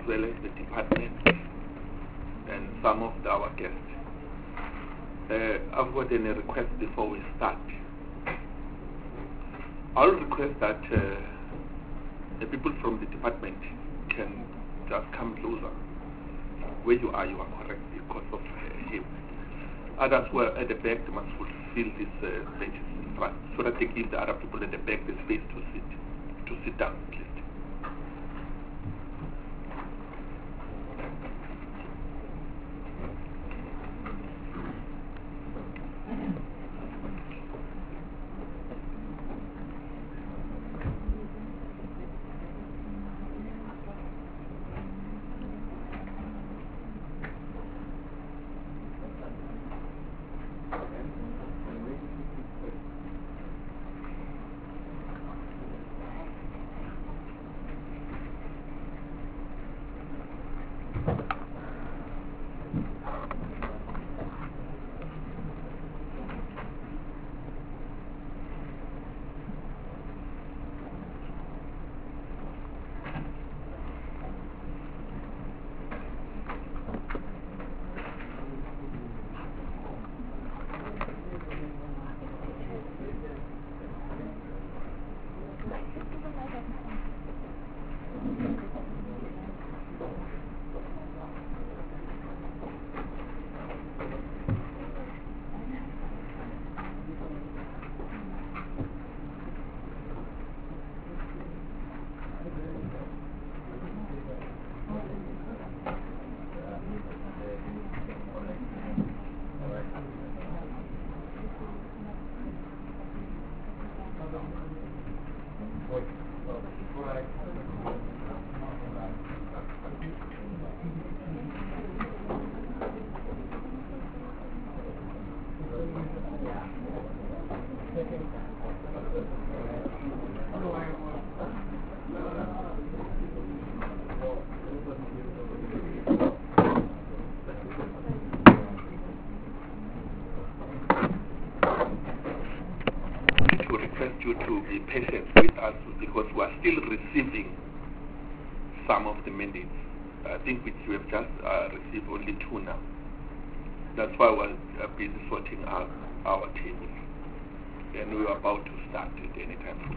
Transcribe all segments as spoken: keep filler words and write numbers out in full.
well as the department and some of the, our guests. Uh, I've got a request before we start. I'll request that uh, the people from the department can just come closer. Where you are, you are correct because of uh, him. Others who are at the back, they must fulfill these uh, benches in front so that they give the other people at the back the space to sit, to sit down at least. You to be patient with us because we are still receiving some of the mandates. I think which we have just uh, received only two now. That's why we're uh, busy sorting out our tables. And we are about to start at any time.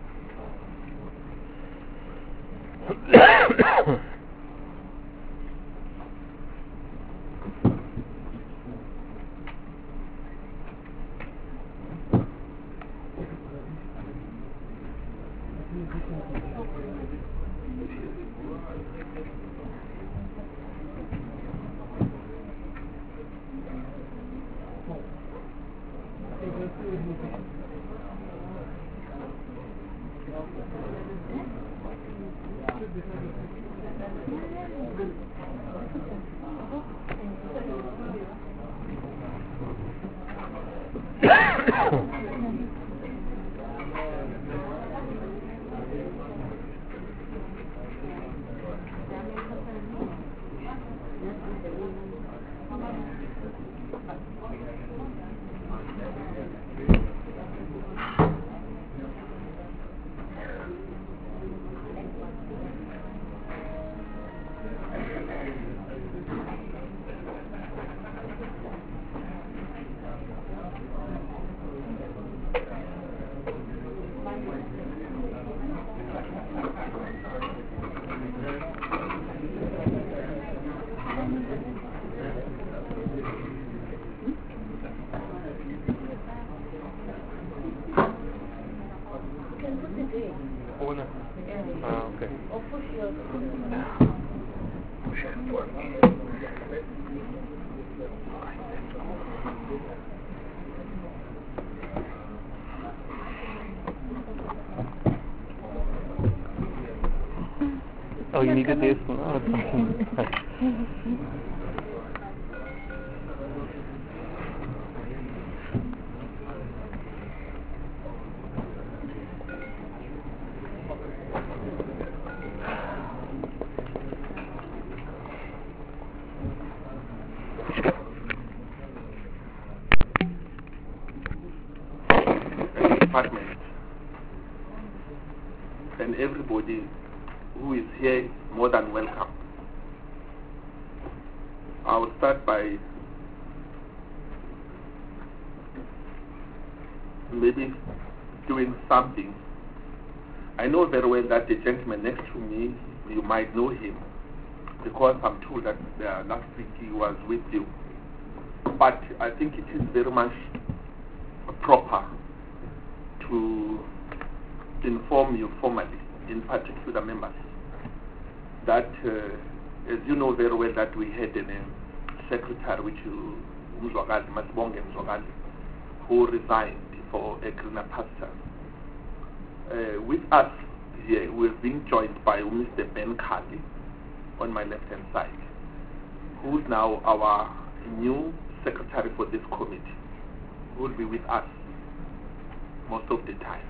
Oh, you needed this one? Oh, Department and everybody who is here more than welcome. I will start by maybe doing something. I know very well that the gentleman next to me, you might know him, because I'm told that uh, last week he was with you. But I think it is very much proper to inform you formally, in particular members, that uh, as you know very well that we had a uh, secretary, which you, Mzwakali, Masibonge Mzwakali, who resigned for a greener pasture. Uh, with us here, we've been joined by Mister Ben Khali on my left-hand side, who's now our new secretary for this committee, who will be with us most of the time.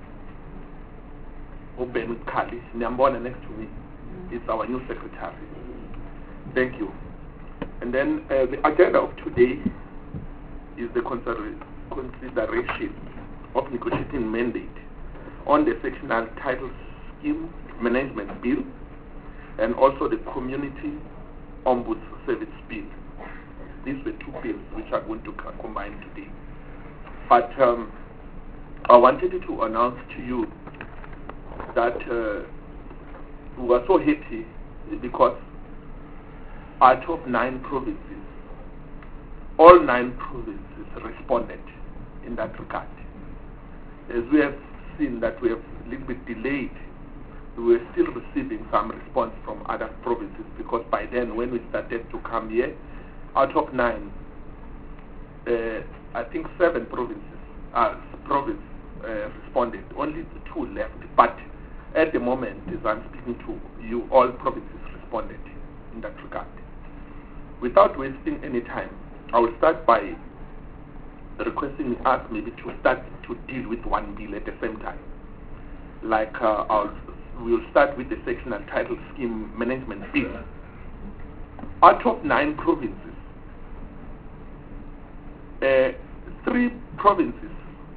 Ben Khali, Nyambona next to me, is our new secretary. Thank you. And then uh, the agenda of today is the consider consideration of negotiating mandate on the sectional title scheme management bill and also the community ombuds service bill. These were two bills which are going to combine today. But um, I wanted to announce to you that uh, we were so happy because out of nine provinces, all nine provinces responded in that regard. As we have seen that we have a little bit delayed, we were still receiving some response from other provinces, because by then when we started to come here, out of nine, uh, I think seven provinces uh, province, uh, responded, only two left. But at the moment, as I'm speaking to you, all provinces responded in that regard. Without wasting any time, I will start by requesting us maybe to start to deal with one bill at the same time. Like uh, I'll, we'll start with the sectional title scheme management bill. Out of nine provinces, uh, three provinces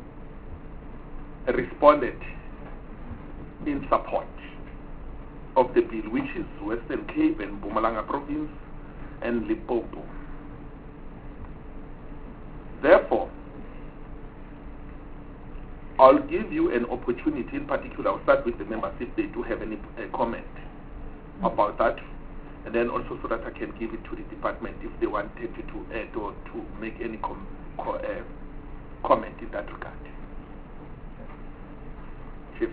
responded in support of the bill, which is Western Cape and Mpumalanga province and Limpopo. Therefore, I'll give you an opportunity. In particular, I'll start with the members if they do have any uh, comment about that, and then also so that I can give it to the department if they wanted to add or to make any com co uh, comment in that regard. Chief.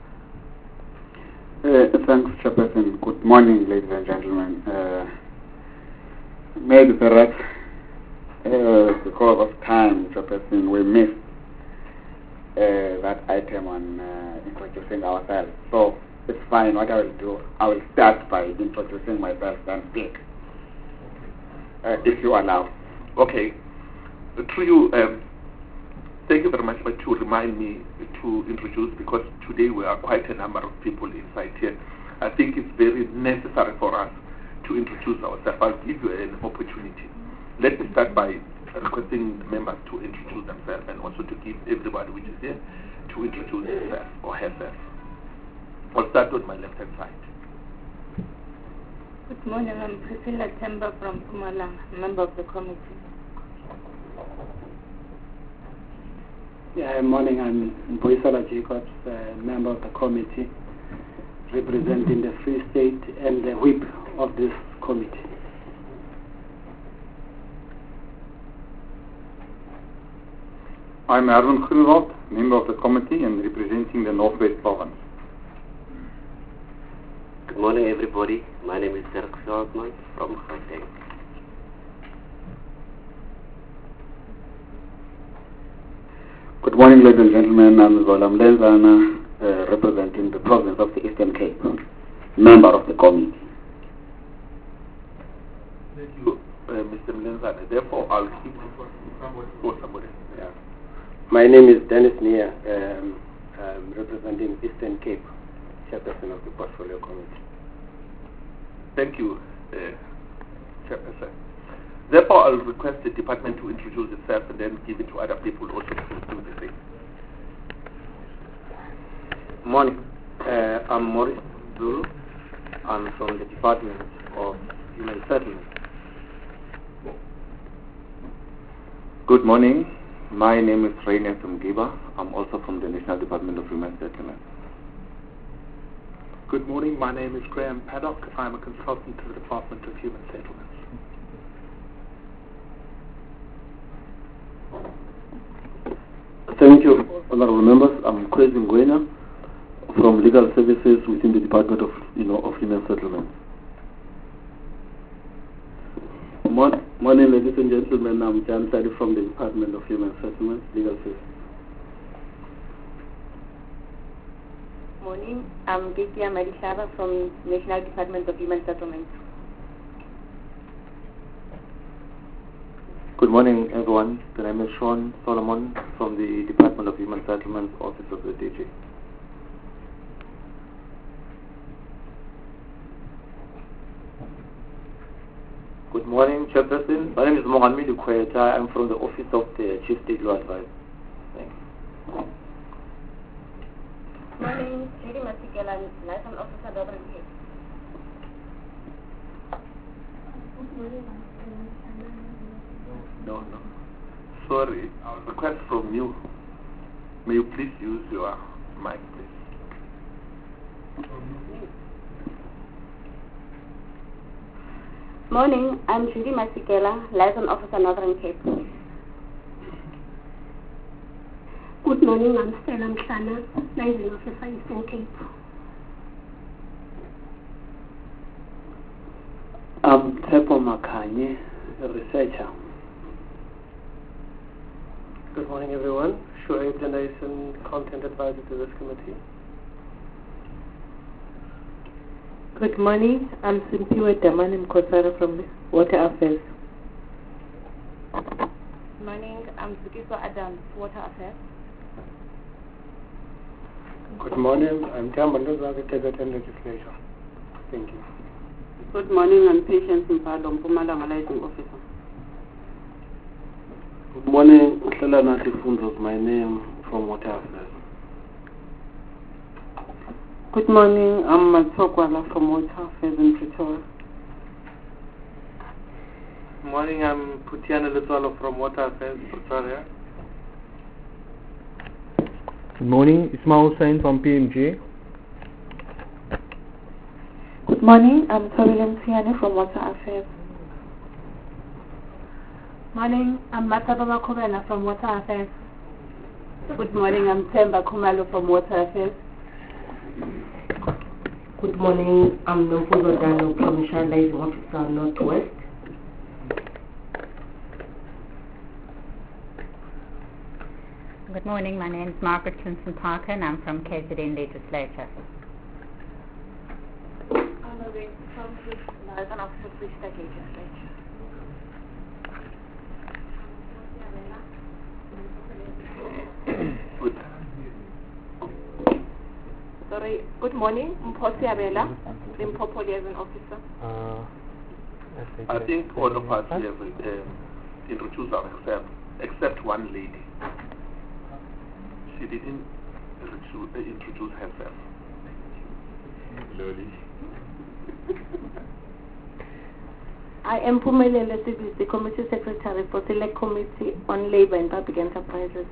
Uh, thanks, Chairperson. Good morning, ladies and gentlemen. Uh, maybe perhaps uh, because of time, Chairperson, we missed uh, that item on uh, introducing ourselves. So it's fine. What I will do, I will start by introducing myself and speak, uh, if you allow. Okay. To you, um, thank you very much for to remind me to introduce, because today we are quite a number of people inside here. I think it's very necessary for us to introduce ourselves. I'll give you an opportunity. Let me start by requesting the members to introduce themselves, and also to give everybody which is here to introduce himself or herself. I'll start on my left-hand side. Good morning, I'm Priscilla Temba from Mpumalanga, member of the committee. Yeah, morning, I'm Boisala Jacobs, uh, member of the committee, representing the Free State and the whip of this committee. I'm Erwin Groenewald, member of the committee and representing the Northwest Province. Good morning, everybody. My name is Dirk Veldman from Gauteng. Good morning, ladies and gentlemen. I'm Zola Mlenzana, uh, representing the province of the Eastern Cape, member of the committee. Thank you, uh, Mister Mlenzana. Therefore, I'll keep for somebody. Yeah. My name is Dennis Nia, um, I'm representing Eastern Cape, chairperson of the portfolio committee. Thank you, uh, chairperson. Therefore, I'll request the department to introduce itself and then give it to other people also to do the same. Morning. Uh, I'm Maurice Zulu. I'm from the Department of Human Settlement. Good morning. My name is Rainer Sumgiba. I'm also from the National Department of Human Settlements. Good morning. My name is Graham Paddock. I'm a consultant to the Department of Human Settlements. Thank you, honorable members. I'm Kwesi Ngwenya from Legal Services within the Department of, you know, of Human Settlements. Mon- Morning, ladies and gentlemen. I'm Jan Sadi from the Department of Human Settlements, Legal Services. Morning, I'm Getia Marishava from National Department of Human Settlements. Good morning, everyone. The name is Sean Solomon from the Department of Human Settlements, Office of the D G. Good morning, Chairperson. My name is Mohamed Kweta. I'm from the Office of the Chief State Law Advisor. Thanks. Morning, Judy Masikela, License Officer, Dublin Cape. No, no. Sorry, I would request from you. May you please use your mic, please. Morning, I'm Judy Masikela, Liaison Officer, Northern Cape. Good morning, I'm Stella Mhlana, Liaison Officer, Eastern Cape. I'm Tepo Makanye, a researcher. Good morning, everyone. Shoaib Janayson, Content Advisor to this committee. Good morning. I'm Simpiwe Damanim Kosara from the Water Affairs. Good morning. I'm Zukiso Adams, Water Affairs. Good morning. I'm Jambandoza, Integrity and Legislation. Thank you. Good morning. I'm Patience Mpalo, Mpumalanga Liaison Officer. Good morning. Uhlala Nathi Funzo is my name, from Water Affairs. Good morning, I'm Matsokwala from Water Affairs in Pretoria. Good morning, I'm Putiana Lutwalo from Water Affairs, Pretoria. Good morning, Ismail Hussain from P M G. Good morning, I'm Torilyn Siane from Water Affairs. Morning, I'm Matababa Kobela from Water Affairs. Good morning, I'm Temba Kumalo from Water Affairs. Good morning, I'm Nomfuzo Dano, Provincial Liaison Officer, Northwest. Good morning, my name is Margaret Clinton Parker and I'm from K Z N Legislature. I'm Lorraine from the Liaison Officer of Free State Legislature. Good. Sorry, good morning, Mposi Abela, Limpopo Liaison Officer. Uh, I think all of us have um, introduced ourselves, except one lady. She didn't introduce, uh, introduce herself. Loli. I am Pumelele Sibisi, the Committee Secretary for Select Committee on Labour and Public Enterprises.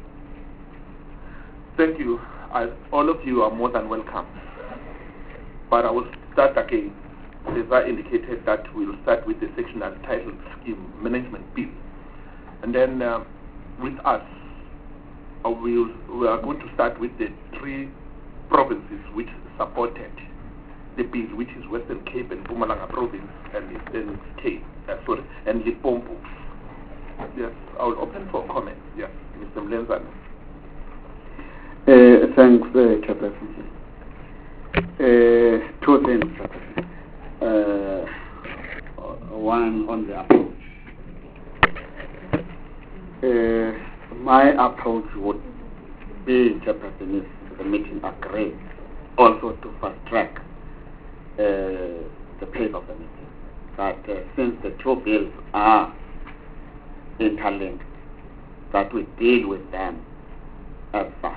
Thank you. I, all of you are more than welcome. But I will start again. As I indicated that we will start with the sectional title scheme management bill. And then uh, with us, uh, we'll, we are going to start with the three provinces which supported the bill, which is Western Cape and Mpumalanga province and Eastern Cape, uh, sorry, and Limpopo. Yes, I will open for comments. Yes, Mister Mlenzana. Uh, thanks, uh, Chairperson. Uh, two things, uh, one on the approach. Uh, my approach would be, Chairperson, if the meeting agrees, also to fast track uh, the pace of the meeting. That uh, since the two bills are interlinked, that we deal with them as such.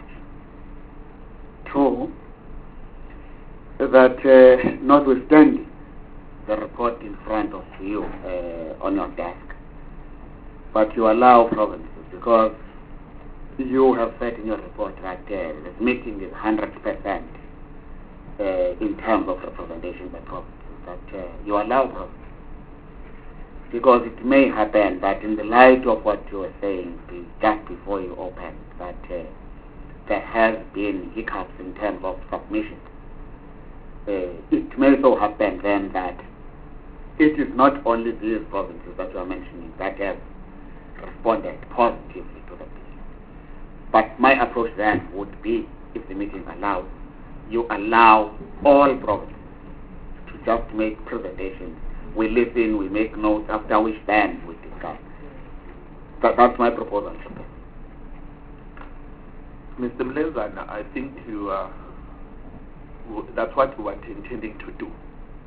Two, that uh, notwithstanding the report in front of you uh, on your desk, but you allow provinces because you have said in your report that uh, this meeting is one hundred percent uh, in terms of representation by provinces, that uh, you allow provinces. Because it may happen that in the light of what you were saying just before you opened, that uh, there has been hiccups in terms of submission. Uh, it may so happen then that it is not only these provinces that you are mentioning that have responded positively to the bill. But my approach then would be, if the meeting allows, you allow all provinces to just make presentations. We listen, we make notes, after which then we discuss. That, that's my proposal. Mister Mlenzana, I think you uh, that's what we were intending to do.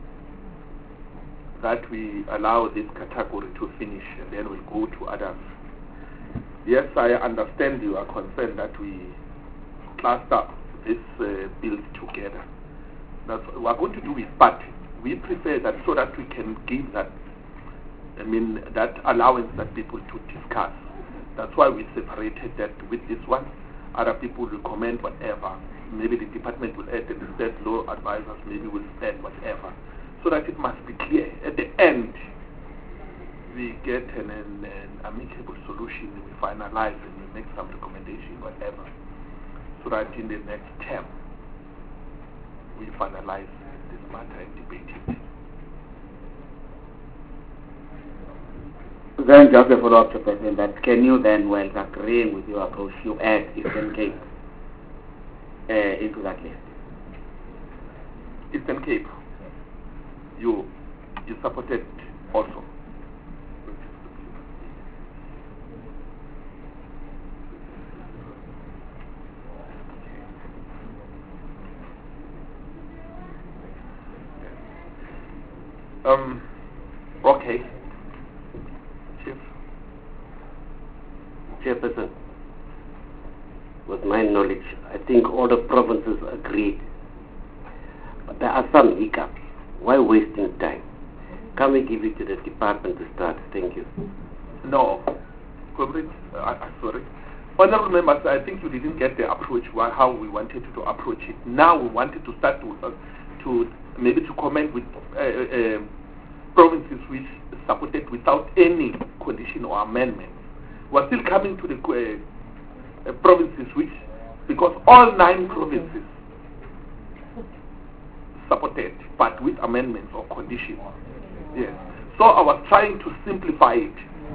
That we allow this category to finish and then we'll go to others. Yes, I understand you are concerned that we cluster these uh, bills together. That's what we are going to do, is, but we prefer that so that we can give that, I mean, that allowance that people to discuss. That's why we separated that with this one. Other people will comment whatever. Maybe the department will add, and the state law advisors maybe will add whatever. So that it must be clear. At the end, we get an, an, an amicable solution, we finalize and we make some recommendation, whatever. So that in the next term, we finalize this matter and debate it. Then just a follow-up to President, that can you then, while agreeing with your approach, you add Eastern Cape uh, into that list? Eastern Cape, you you supported also. Um, okay. Chief. Chairperson, with my knowledge, I think all the provinces agreed. But there are some hiccups. Why wasting time? Can we give it to the department to start? Thank you. No. Comrade, uh, I'm sorry. Honorable members, I think you didn't get the approach, why, how we wanted to approach it. Now we wanted to start to, uh, to maybe to comment with uh, uh, provinces which supported without any condition or amendment. We're still coming to the uh, uh, provinces which, because all nine provinces supported, but with amendments or conditions. Yes. So I was trying to simplify it.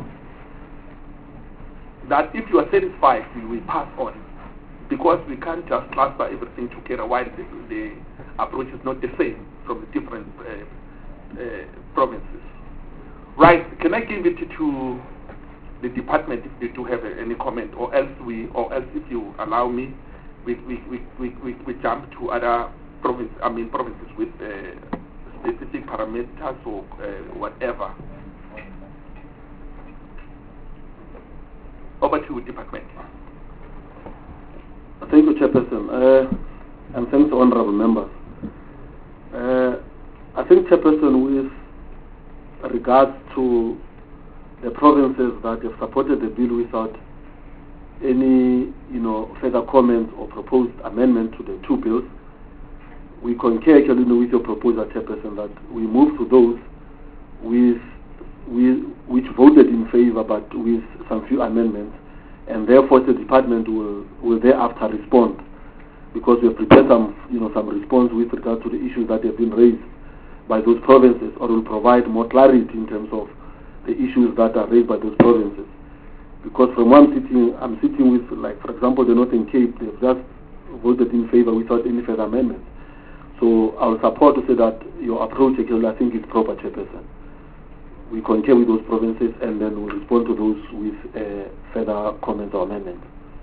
That if you are satisfied, we will pass on, because we can't just transfer everything together while the, the approach is not the same from the different uh, uh, provinces. Right? Can I give it to the department if they do have uh, any comment, or else we, or else if you allow me, we we we we, we, we jump to other province. I mean provinces with uh, specific parameters or uh, whatever. Over to department. Thank you, Chairperson, uh, and thanks to honourable members. Uh, I think, Chairperson, with regards to the provinces that have supported the bill without any, you know, further comments or proposed amendment to the two bills, we concur actually with your proposal, Chairperson, that we move to those with, with which voted in favour but with some few amendments, and therefore the department will, will thereafter respond, because we have prepared some, you know, some response with regard to the issues that have been raised by those provinces, or will provide more clarity in terms of the issues that are raised by those provinces. Because from one sitting, I'm sitting with, like, for example, the Northern Cape, they've just voted in favour without any further amendments. So I will support to say that your approach, actually, I think, is proper, Chairperson. We concur with those provinces, and then we'll respond to those with uh, further comments or amendments.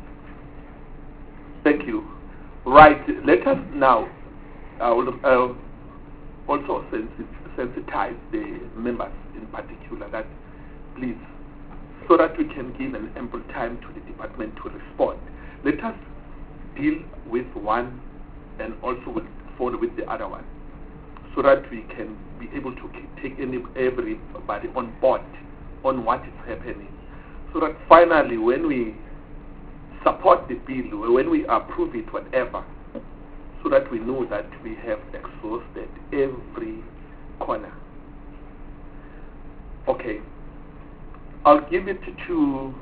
Thank you. Right. Let us now uh, uh, also sensitize the members in particular that, please, so that we can give an ample time to the department to respond. Let us deal with one and also with, follow with the other one, so that we can be able to take any, everybody on board on what is happening, so that finally when we support the bill, when we approve it, whatever, so that we know that we have exhausted every corner. Okay. I'll give it to,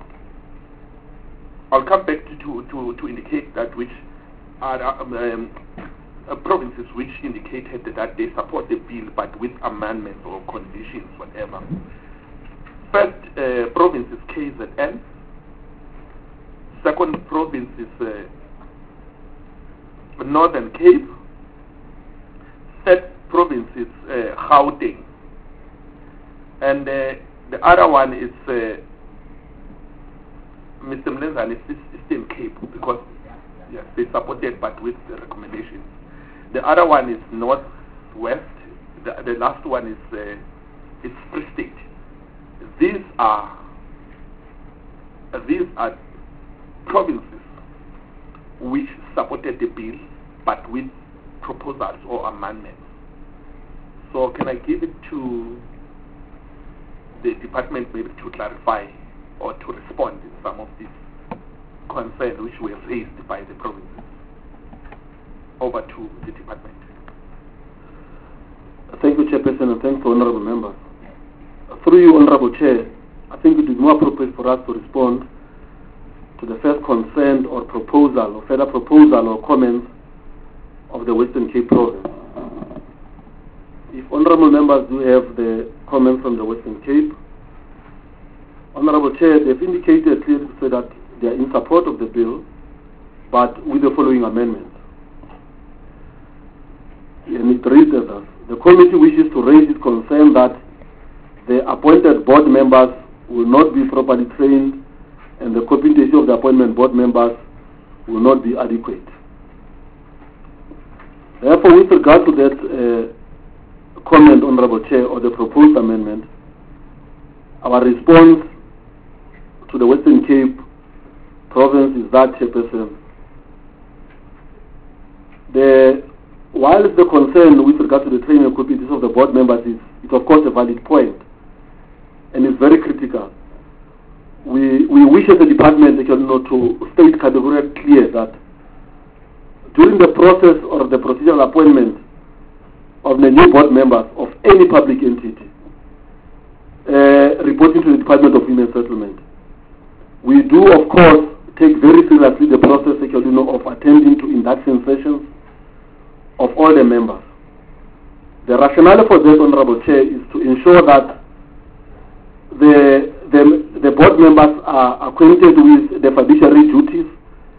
I'll come back to, to, to, to indicate that which are um, um, uh, provinces which indicated that they support the bill but with amendments or conditions, whatever. First uh, province is K Z N. Second province is uh, Northern Cape. Third province is uh, Gauteng. And uh, the other one is uh, Mister Mlenzane is Eastern Cape, because yes, they supported but with the recommendations. The other one is Northwest. The, the last one is uh, is Free State. These are uh, these are provinces which supported the bill but with proposals or amendments. So can I give it to the department maybe to clarify or to respond to some of these concerns which were raised by the provinces? Over to the department. Thank you, Chairperson, and thanks to honorable members. Through you, Honorable Chair, I think it is more appropriate for us to respond to the first concern or proposal or further proposal or comments of the Western Cape province. If honorable members do have the comments from the Western Cape, Honorable Chair, they've indicated clearly to say that they are in support of the bill, but with the following amendments. And it reads as thus: the committee wishes to raise its concern that the appointed board members will not be properly trained and the competency of the appointment board members will not be adequate. Therefore, with regard to that uh, comment, Honorable Chair, or the proposed amendment, our response to the Western Cape province is that, Chairperson, the whilst the concern with regard to the training and competencies of the board members is, is of course a valid point and is very critical, we we wish as a department, you know, to state categorically clear that during the process or the procedural appointment of the new board members of any public entity uh, reporting to the Department of Human Settlement, we do of course take very seriously the process, you know, of attending to induction sessions of all the members. The rationale for that, Honorable Chair, is to ensure that the, the, the board members are acquainted with the fiduciary duties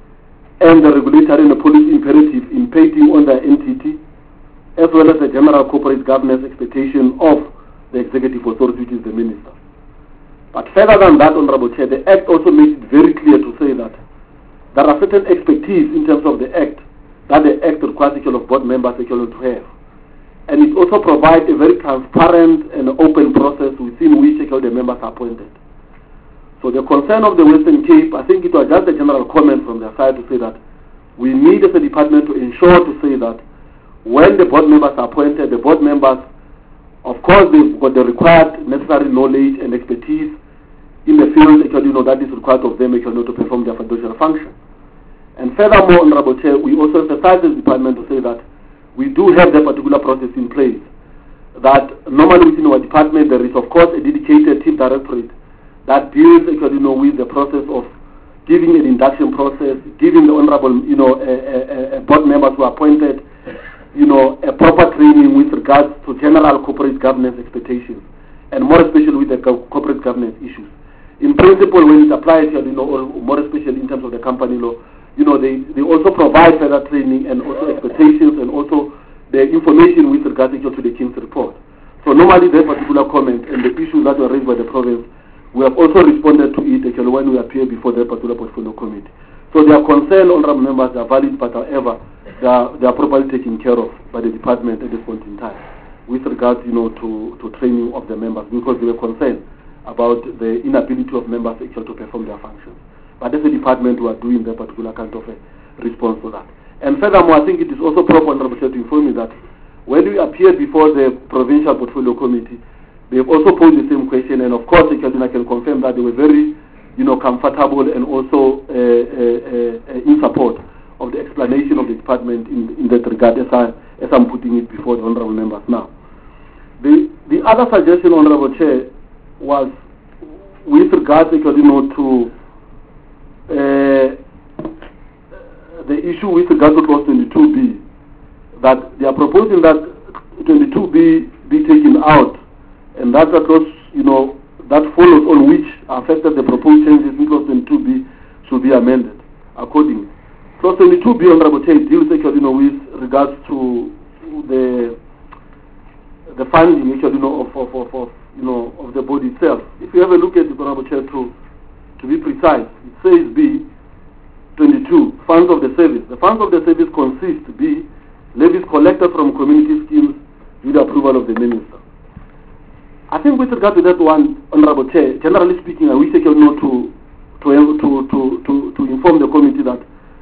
and the regulatory and the policy imperative impacting on the entity, as well as the general corporate governance expectation of the executive authority, which is the minister. But further than that, Honorable Chair, the Act also makes it very clear to say that there are certain expertise in terms of the Act that the Act requires of board members to have. And it also provides a very transparent and open process within which the members are appointed. So the concern of the Western Cape, I think it was just a general comment from their side to say that we need as a department to ensure to say that when the board members are appointed, the board members, of course, they've got the required necessary knowledge and expertise in the field, you know, that is required of them, you know, to perform their fiduciary function. And furthermore, Honorable Chair, we also emphasize this department to say that we do have that particular process in place. That normally within our department there is of course a dedicated team directorate that deals, you know, with the process of giving an induction process, giving the honorable, you know, a, a, a board members who are appointed, you know, a proper training with regards to general corporate governance expectations, and more especially with the co corporate governance issues. In principle, when it applies, you know, or more especially in terms of the company law, you know, they, they also provide further training and also expectations and also the information with regard to the King's report. So normally that particular comment and the issues that were raised by the province, we have also responded to it actually when we appear before that particular portfolio committee. So their concern, honorable members, are valid, but however, they are, they are properly taken care of by the department at this point in time with regard, you know, to, to training of the members, because they were concerned about the inability of members actually to perform their functions. But as a department, we are doing that particular kind of a response to that. And furthermore, I think it is also proper, Honorable Chair, to inform you that when we appeared before the Provincial Portfolio Committee, they have also posed the same question, and of course, I can confirm that they were very you know, comfortable and also uh, uh, uh, in support of the explanation of the department in, in that regard, as, I, as I'm putting it before the honourable members now. The, the other suggestion, Honourable Chair, was with regard, you know, to uh, the issue with regard to clause twenty-two B, that they are proposing that twenty-two B be taken out, and that clause, you know, that follows on which affected the proposed changes in clause twenty-two B should be amended accordingly. Clause twenty-two B, Honourable Chair, deals, you know, with regards to the the funding, you know, of, of, of, of you know of the body itself. If you have a look at it, Honourable Chair, to to be precise, it says B twenty-two, funds of the service. The funds of the service consist B, levies collected from community schemes with the approval of the minister. I think with regard to that one, Honourable Chair, generally speaking, I wish I could know to to to to to to inform the committee that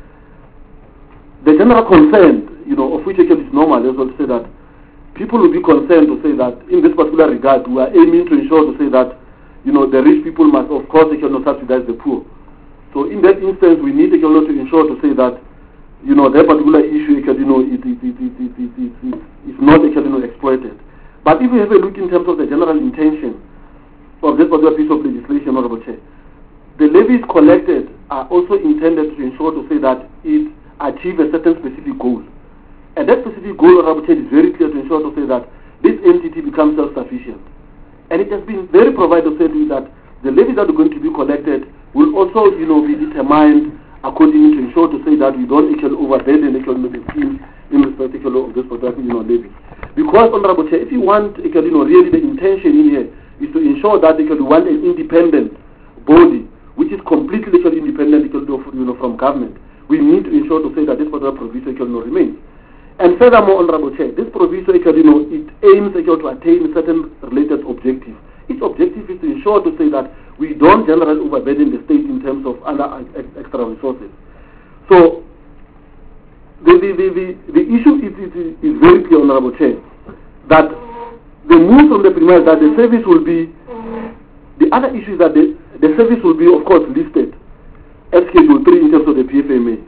the general concern, you know, of which I is normal, as well, say that people will be concerned to say that in this particular regard, we are aiming to ensure to say that, you know, the rich people must, of course, they cannot subsidize the poor. So in that instance, we need to ensure to say that, you know, that particular issue, you know, it, it, it, it, it, it, it, it, is not actually, you know, exploited. But if we have a look in terms of the general intention of this particular piece of legislation, Honourable Chair, the levies collected are also intended to ensure to say that it achieves a certain specific goal. And that specific goal, Honourable Chair, is very clear to ensure to say that this entity becomes self-sufficient. And it has been very provided to say that the levies that are going to be collected will also, you know, be determined according to ensure to say that we don't actually overburden the economic scheme in respect of this particular, you know, levy. Because, Honourable Chair, if you want, you know, really the intention in here is to ensure that you want an independent body which is completely independent, you know, from government. We need to ensure to say that this particular provision, you know, remains. And furthermore, Honourable Chair, this provision, you know, it aims to attain certain related objectives. Its objective is to ensure to say that we don't generally overburden the state in terms of other extra resources. So, the the, the, the, the issue is, is, is very clear, Honourable Chair, that the move from the premise that the service will be, the other issue is that the, the service will be, of course, listed as Schedule three in terms of the P F M A,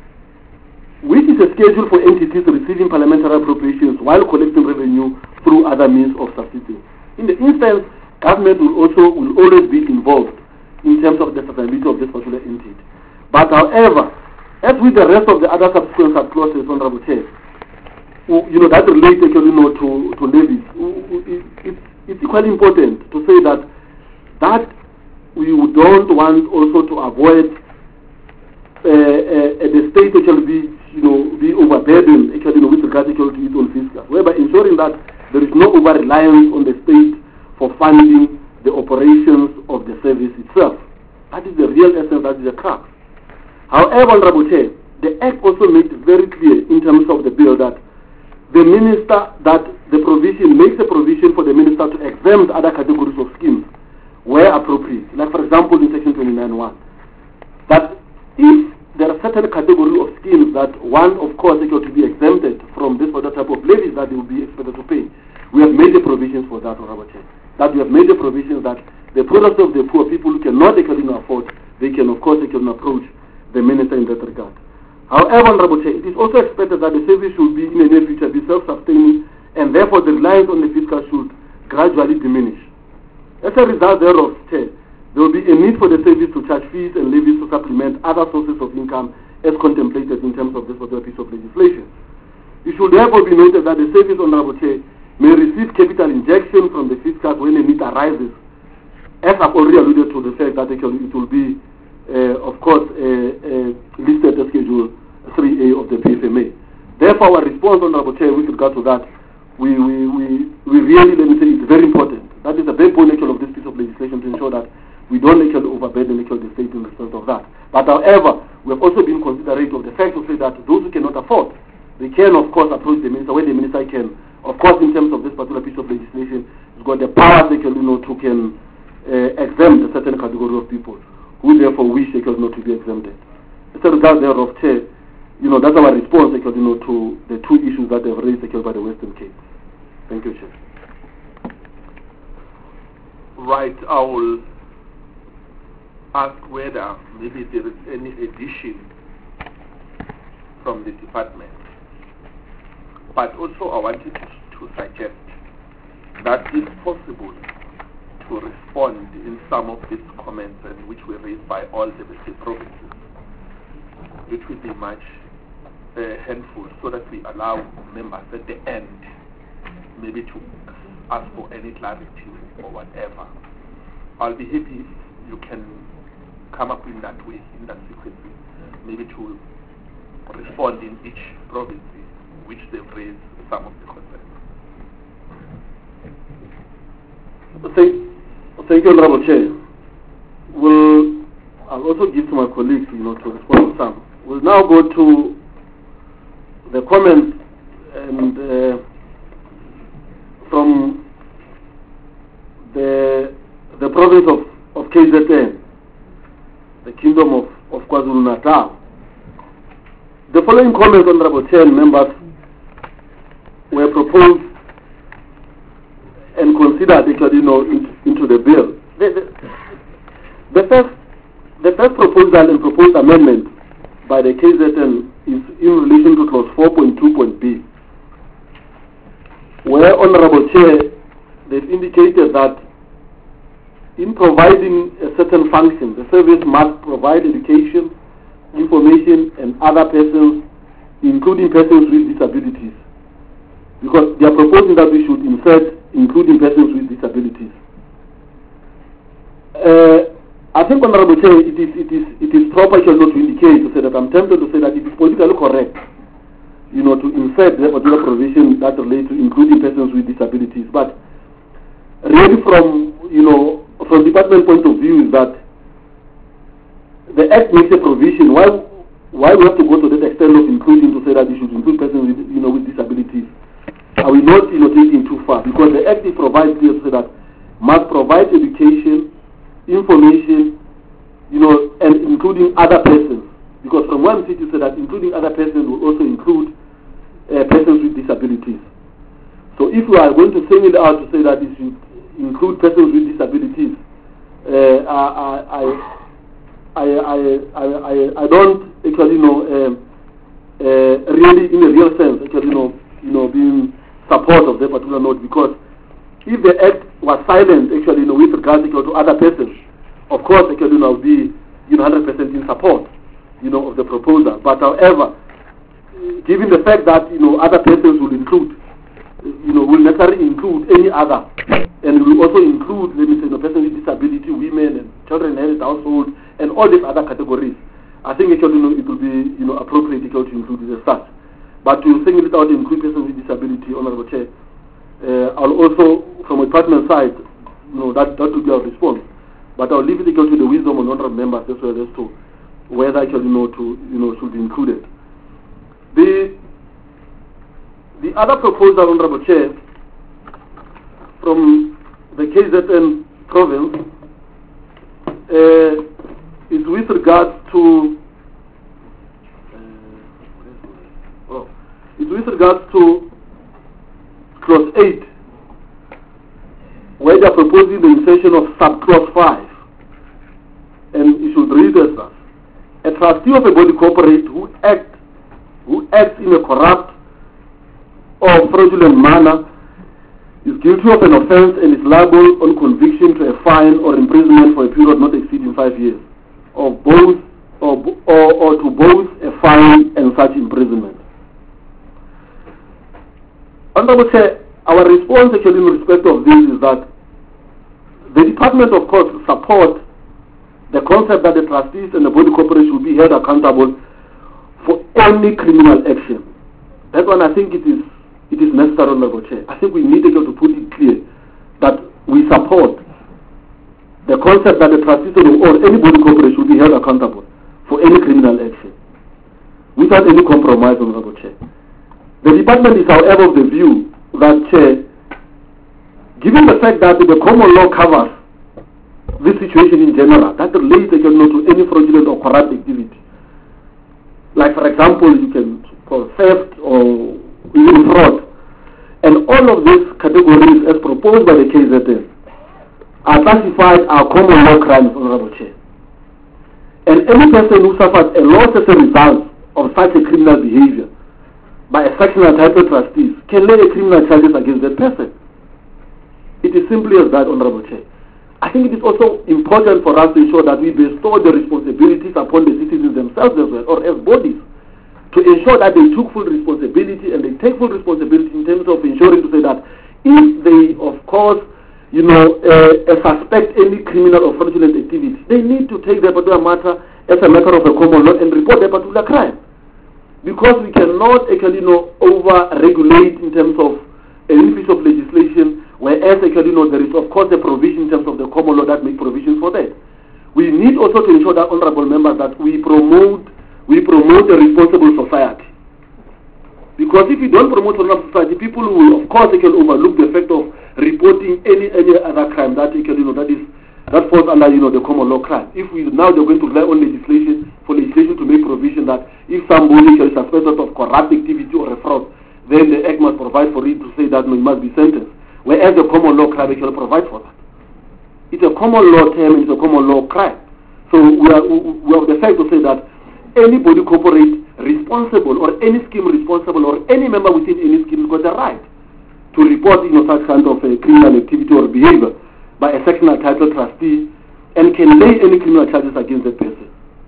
which is a schedule for entities receiving parliamentary appropriations while collecting revenue through other means of subsistence. In the instance, government will also will always be involved in terms of the sustainability of this particular entity. But however, as with the rest of the other subsequent subclauses, Honourable Chair, you know, that relates, you know, to, to levies, it's, it's equally important to say that that we don't want also to avoid uh, uh, the state actually be, you know, be overburdened actually, you know, with regard to its own fiscal, whereby ensuring that there is no over-reliance on the state for funding the operations of the service itself. That is the real essence, that is the crux. However, Honourable Chair, the Act also makes it very clear in terms of the bill that the minister, that the provision makes a provision for the minister to exempt other categories of schemes where appropriate. Like, for example, in Section twenty-nine point one, that if there are certain category of schemes that one, of course, is to be exempted from this other type of levies that they will be expected to pay, we have made the provisions for that, Honourable Chair. That we have made the provisions that the products of the poor people who cannot actually afford, they can, of course, they can approach the minister in that regard. However, Honourable Chair, it is also expected that the service should be, in the near future, be self-sustaining, and therefore the reliance on the fiscal should gradually diminish. As a result thereof, Chair, there will be a need for the service to charge fees and levies to supplement other sources of income as contemplated in terms of this particular piece of legislation. It should therefore be noted that the service, Honourable Chair, may receive capital injection from the fiscal when a need arises, as I've already alluded to the fact that actually it will be, uh, of course, uh, uh, listed as Schedule three A of the P F M A. Therefore, our response, Honourable Chair, with regard to that, we, we, we, we really, let me say, it's very important. That is the backbone of this piece of legislation to ensure that we don't actually overburden the state in respect of that. But however, we have also been considerate of the fact to say that those who cannot afford, they can, of course, approach the minister when the minister can. Of course, in terms of this particular piece of legislation, it's got the power they can, you know, to can uh, exempt a certain category of people who therefore wish they can not to be exempted. As a result thereof, Chair, you know, that's our response, you know, to the two issues that they've raised by the Western Cape. Thank you, Chair. Right, I will ask whether maybe there is any addition from the department. But also I wanted to, to suggest that it's possible to respond in some of these comments and which were raised by all the, the provinces. It will be much uh, helpful so that we allow members at the end maybe to ask for any clarity or whatever. I'll be happy if you can come up in that way, in that sequence, maybe to respond in each province which they've raised some of the concerns. Thank, thank you, Honorable Chair. We'll, I'll also give to my colleagues, you know, to respond to some. We'll now go to the comments and uh, from the the province of, of K Z N, the Kingdom of, of KwaZulu-Natal. The following comments, Honorable Chair and members, were proposed and considered, you know, into, into the bill. The, the, the first, the first proposal and proposed amendment by the K Z N is in relation to clause four point two point B, where, Honorable Chair, they've indicated that in providing a certain function, the service must provide education, information, and other persons, including persons with disabilities. Because they are proposing that we should insert including persons with disabilities. Uh, I think, Honorable Chair, it is it is it is proper to not to indicate to say that I'm tempted to say that it is politically correct, you know, to insert the particular provision that relates to including persons with disabilities. But really, from you know, from department point of view, is that the Act makes a provision. Why why we have to go to that extent of including to say that you should include persons with you know with disabilities? Are we not you know taking too far? Because the Act provides here to say that must provide education, information, you know, and including other persons. Because from one city say that including other persons will also include uh, persons with disabilities. So if we are going to single out to say that it should include persons with disabilities, uh, I, I, I, I, I, I, I don't actually know um, uh, really in a real sense actually you know you know being support of that particular note, because if the Act was silent actually you know with regards to other persons, of course actually you know be you know one hundred percent in support you know of the proposal. But however, given the fact that you know other persons will include you know will necessarily include any other, and will also include let me say you know, persons with disability, women and children in household and all these other categories, I think actually you know it will be you know appropriate to include it as such. But to single it out and include persons with disability, Honorable Chair, uh, I'll also, from a department side, you know, that, that will be our response. But I'll leave it to the wisdom of honorable members as well as to whether actually you know, to, you know, should be included. The, the other proposal, Honorable Chair, from the K Z N province uh, is with regards to It's with regards to clause eight, where they are proposing the insertion of sub-clause five. And it should read as such. A trustee of a body corporate who act, who acts in a corrupt or fraudulent manner is guilty of an offence and is liable on conviction to a fine or imprisonment for a period not exceeding five years, or both, or, or, or to both a fine and such imprisonment. Honorable Chair, our response actually in respect of this is that the department, of course, support the concept that the trustees and the body corporate should be held accountable for any criminal action. That one, I think it is it is necessary, Honorable Chair. I think we need to put it clear that we support the concept that the trustees or any body corporate should be held accountable for any criminal action, without any compromise, Honorable Chair. The department is, however, of the view that, Chair, given the fact that the common law covers this situation in general, that relates you know, to any fraudulent or corrupt activity, like, for example, you can call theft or even fraud, and all of these categories, as proposed by the K Z N, are classified as common law crimes, Honorable Chair. And any person who suffers a loss as a result of such a criminal behavior by a sectional title trustees can lay a criminal charges against that person. It is simply as that, Honorable Chair. I think it is also important for us to ensure that we bestow the responsibilities upon the citizens themselves as well, or as bodies, to ensure that they took full responsibility and they take full responsibility in terms of ensuring to say that if they, of course, you know, uh, uh, suspect any criminal or fraudulent activity, they need to take that particular matter as a matter of a common law and report that particular crime. Because we cannot actually, you know, over-regulate in terms of any piece of legislation, whereas actually, you know, there is of course a provision in terms of the common law that make provisions for that. We need also to ensure that, honorable members, that we promote we promote a responsible society. Because if we don't promote a responsible society, people will of course they can overlook the fact of reporting any any other crime that you can, you know, that is that falls under, you know, the common law crime. If we now they're going to rely on legislation for legislation to make provision that if somebody is suspected of corrupt activity or a fraud, then the Act must provide for it to say that no, it must be sentenced. Whereas the common law crime actually provide for that. It's a common law term, it's a common law crime. So we are we have the fact to say that anybody corporate responsible or any scheme responsible or any member within any scheme got the right to report, you know, such kind of a criminal activity or behavior by a sectional title trustee and can lay any criminal charges against that person.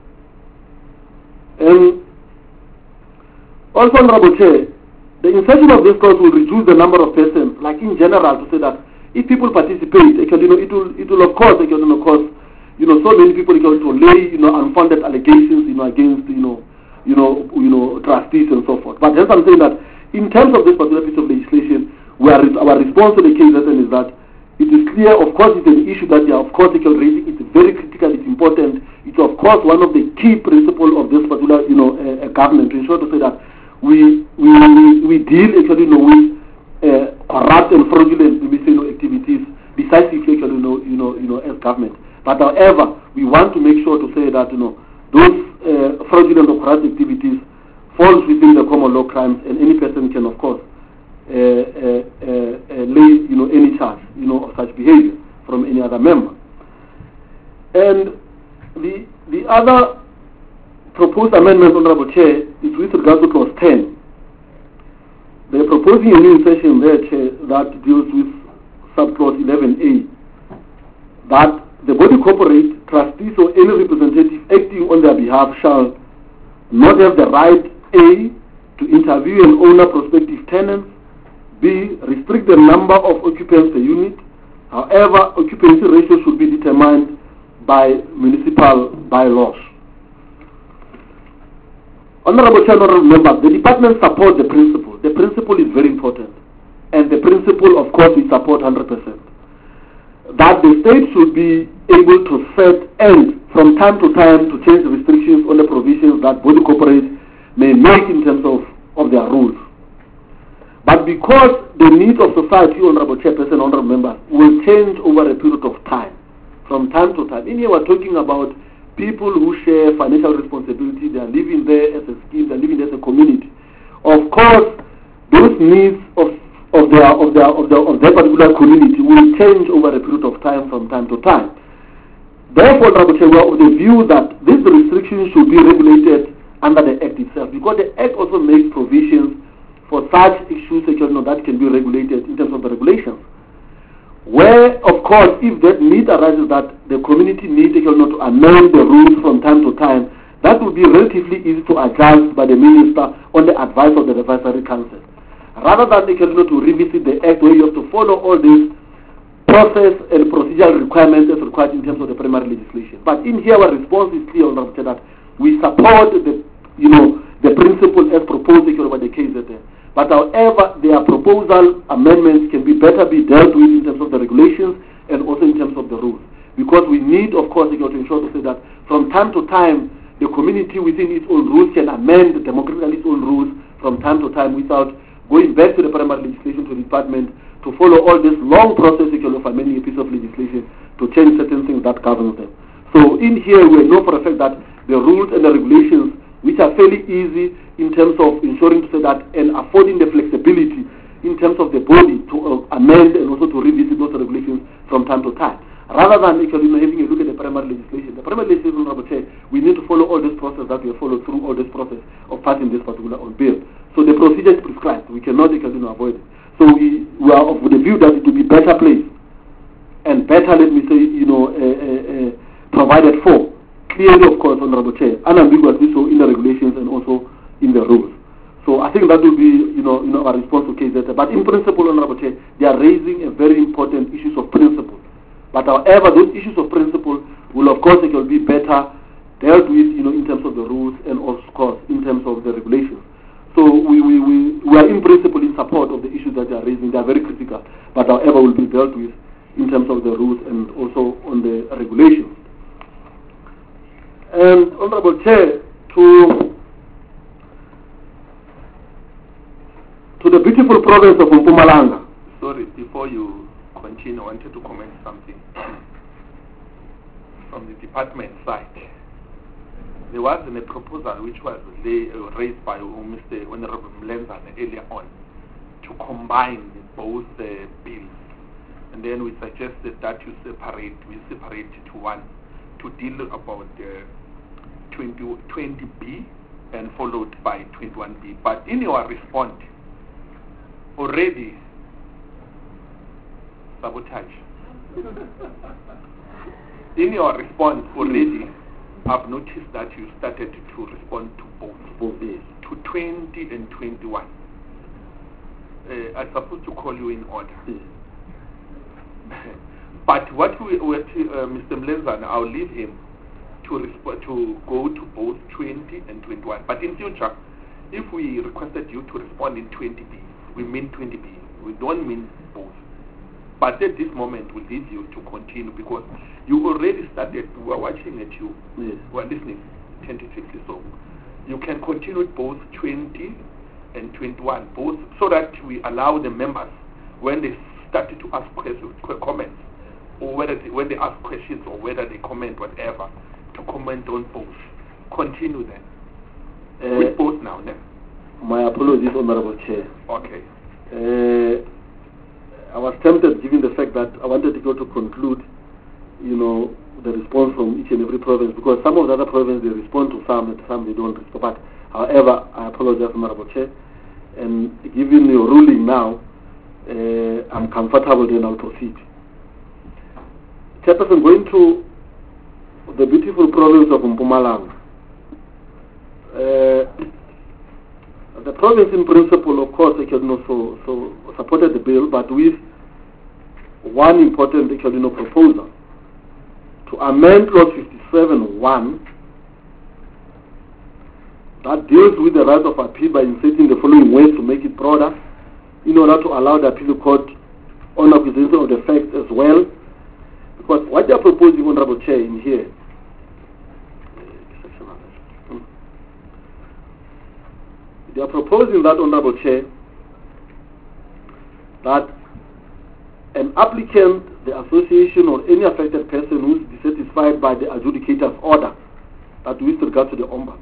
Um, also, Honorable Chair, the insertion of this clause will reduce the number of persons, like in general, to say that if people participate, actually, you know, it will, it will of course, actually, you know, cause, you know, so many people actually to lay, you know, unfounded allegations, you know, against, you know, you know, you know, trustees and so forth. But hence I'm saying that in terms of this particular piece of legislation, we are, our response to the case is that it is clear, of course, it's an issue that they are, of course, raising. It's very critical, it's important. It's, of course, one of the key principles of this particular, you know, uh, uh, government, to ensure to say that we we, we, we deal, actually, you know, with uh, corrupt and fraudulent, you know, activities decisively, actually, you know, you know, you know, as government. But however, we want to make sure to say that, you know, those uh, fraudulent or corrupt activities falls within the common law crimes, and any person can, of course, uh, uh, uh, uh, lay, you know, any charge, you know, of such behavior from any other member. And the the other proposed amendment, Honorable Chair, is with regard to clause ten. They are proposing a new insertion there, Chair, that deals with subclause eleven A, that the body corporate, trustees or any representative acting on their behalf shall not have the right, A, to interview and owner prospective tenants, B, restrict the number of occupants per unit. However, occupancy ratio should be determined by municipal bylaws. Honorable Chair, honorable members, the department supports the principle. The principle is very important. And the principle, of course, we support one hundred percent. That the state should be able to set and from time to time to change the restrictions on the provisions that body corporates may make in terms of, of their rules. But because the needs of society, Honorable Chairperson, honorable members, will change over a period of time, from time to time. In here we're talking about people who share financial responsibility, they are living there as a scheme, they are living there as a community. Of course, those needs of of their of their of their of their particular community will change over a period of time from time to time. Therefore, Honorable Chair, we are of the view that these restrictions should be regulated under the Act itself, because the Act also makes provisions for such issues you know, that can be regulated in terms of the regulations. Where, of course, if that need arises that the community needs you know, to amend the rules from time to time, that would be relatively easy to adjust by the Minister on the advice of the Advisory Council. Rather than you know, to revisit the Act where you have to follow all these process and procedural requirements as required in terms of the primary legislation. But in here our response is clear, Honorable Chair, that we support the, you know, the principle as proposed by the K Z N. But however, their proposal amendments can be better be dealt with in terms of the regulations and also in terms of the rules. Because we need, of course, you know, to ensure to say that from time to time, the community within its own rules can amend democratically its own rules from time to time without going back to the primary legislation to the department to follow all this long process you know, of amending a piece of legislation to change certain things that governs them. So in here, we know for a fact that the rules and the regulations, which are fairly easy in terms of ensuring to say that and affording the flexibility in terms of the body to uh, amend and also to revisit those regulations from time to time. rather than actually you know, having a look at the primary legislation. The primary legislation, Honorable Chair, we need to follow all this process that we have followed through all this process of passing this particular on bill. So the procedure is prescribed. We cannot actually you know, avoid it. So we, we are of the view that it will be better placed and better, let me say, you know, uh, uh, uh, provided for, clearly, of course, Honorable Chair, unambiguously so in the regulations and also in the rules. So I think that will be, you know, you know, our response to K Z. But in principle, Honorable Chair, they are raising a very important issues of principle. But however, those issues of principle will, of course, it will be better dealt with, you know, in terms of the rules and, of course, in terms of the regulations. So we, we, we, we are in principle in support of the issues that they are raising. They are very critical, but however will be dealt with in terms of the rules and also on the regulations. And Honorable Chair, to to the beautiful province of Mpumalanga. Sorry, before you continue, I wanted to comment something from the department side. There was a proposal which was lay, uh, raised by Mister Honorable Mlenzane earlier on to combine both uh, bills, and then we suggested that you separate, we separate to one to deal about uh, twenty B and followed by twenty-one B. But in your response, already sabotage. In your response already, I've noticed that you started to respond to both, both days, to twenty and twenty-one. Uh, I'm supposed to call you in order. Yes. But what we, what, uh, Mister Mlenzane, I'll leave him to resp- to go to both twenty and twenty-one. But in future, if we requested you to respond in twenty B, we mean twenty B. We don't mean both. But at this moment, we leave you to continue because you already started. We are watching at you. Yes. We are listening tentatively. So you can continue with both twenty and twenty-one, both, so that we allow the members, when they started to ask questions, comments, or whether they, when they ask questions or whether they comment whatever, to comment on both. Continue then. Uh, with both now, then. My apologies, Honorable Chair. Okay. Uh, I was tempted, given the fact that I wanted to go to conclude, you know, the response from each and every province, because some of the other provinces, they respond to some and some they don't respond. But however, I apologize, Honorable Chair, and given your ruling now, uh, I'm comfortable, then I'll proceed. Chairperson, going to the beautiful province of Mpumalanga. Uh, the province in principle, of course, you know, so, so supported the bill, but with one important you know, proposal to amend clause fifty-seven one that deals with the right of appeal by inserting the following ways to make it broader in order to allow the appeal court on acquisition of the facts as well. Because what they are proposing, Honorable Chair, in here, they are proposing that, Honorable Chair, that an applicant, the association, or any affected person who is dissatisfied by the adjudicator's order that with regard to the Ombuds,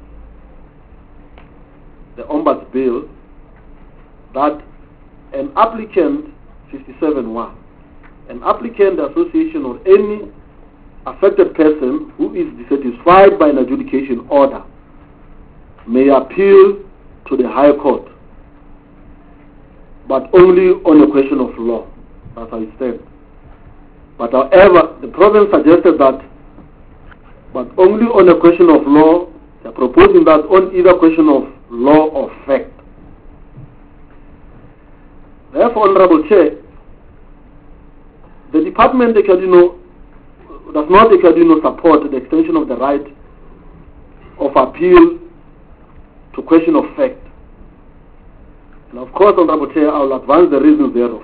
the Ombuds bill, that an applicant, fifty-seven one, an applicant, the association, or any affected person who is dissatisfied by an adjudication order may appeal to the High Court, but only on a question of law. That's how it stands. But however, the province suggested that, but only on a question of law. They're proposing that on either question of law or fact. Therefore, Honorable Chair, the department, they can, you know, does not, they can, you know, support the extension of the right of appeal to question of fact. And of course, Honorable Chair, I will advance the reasons thereof,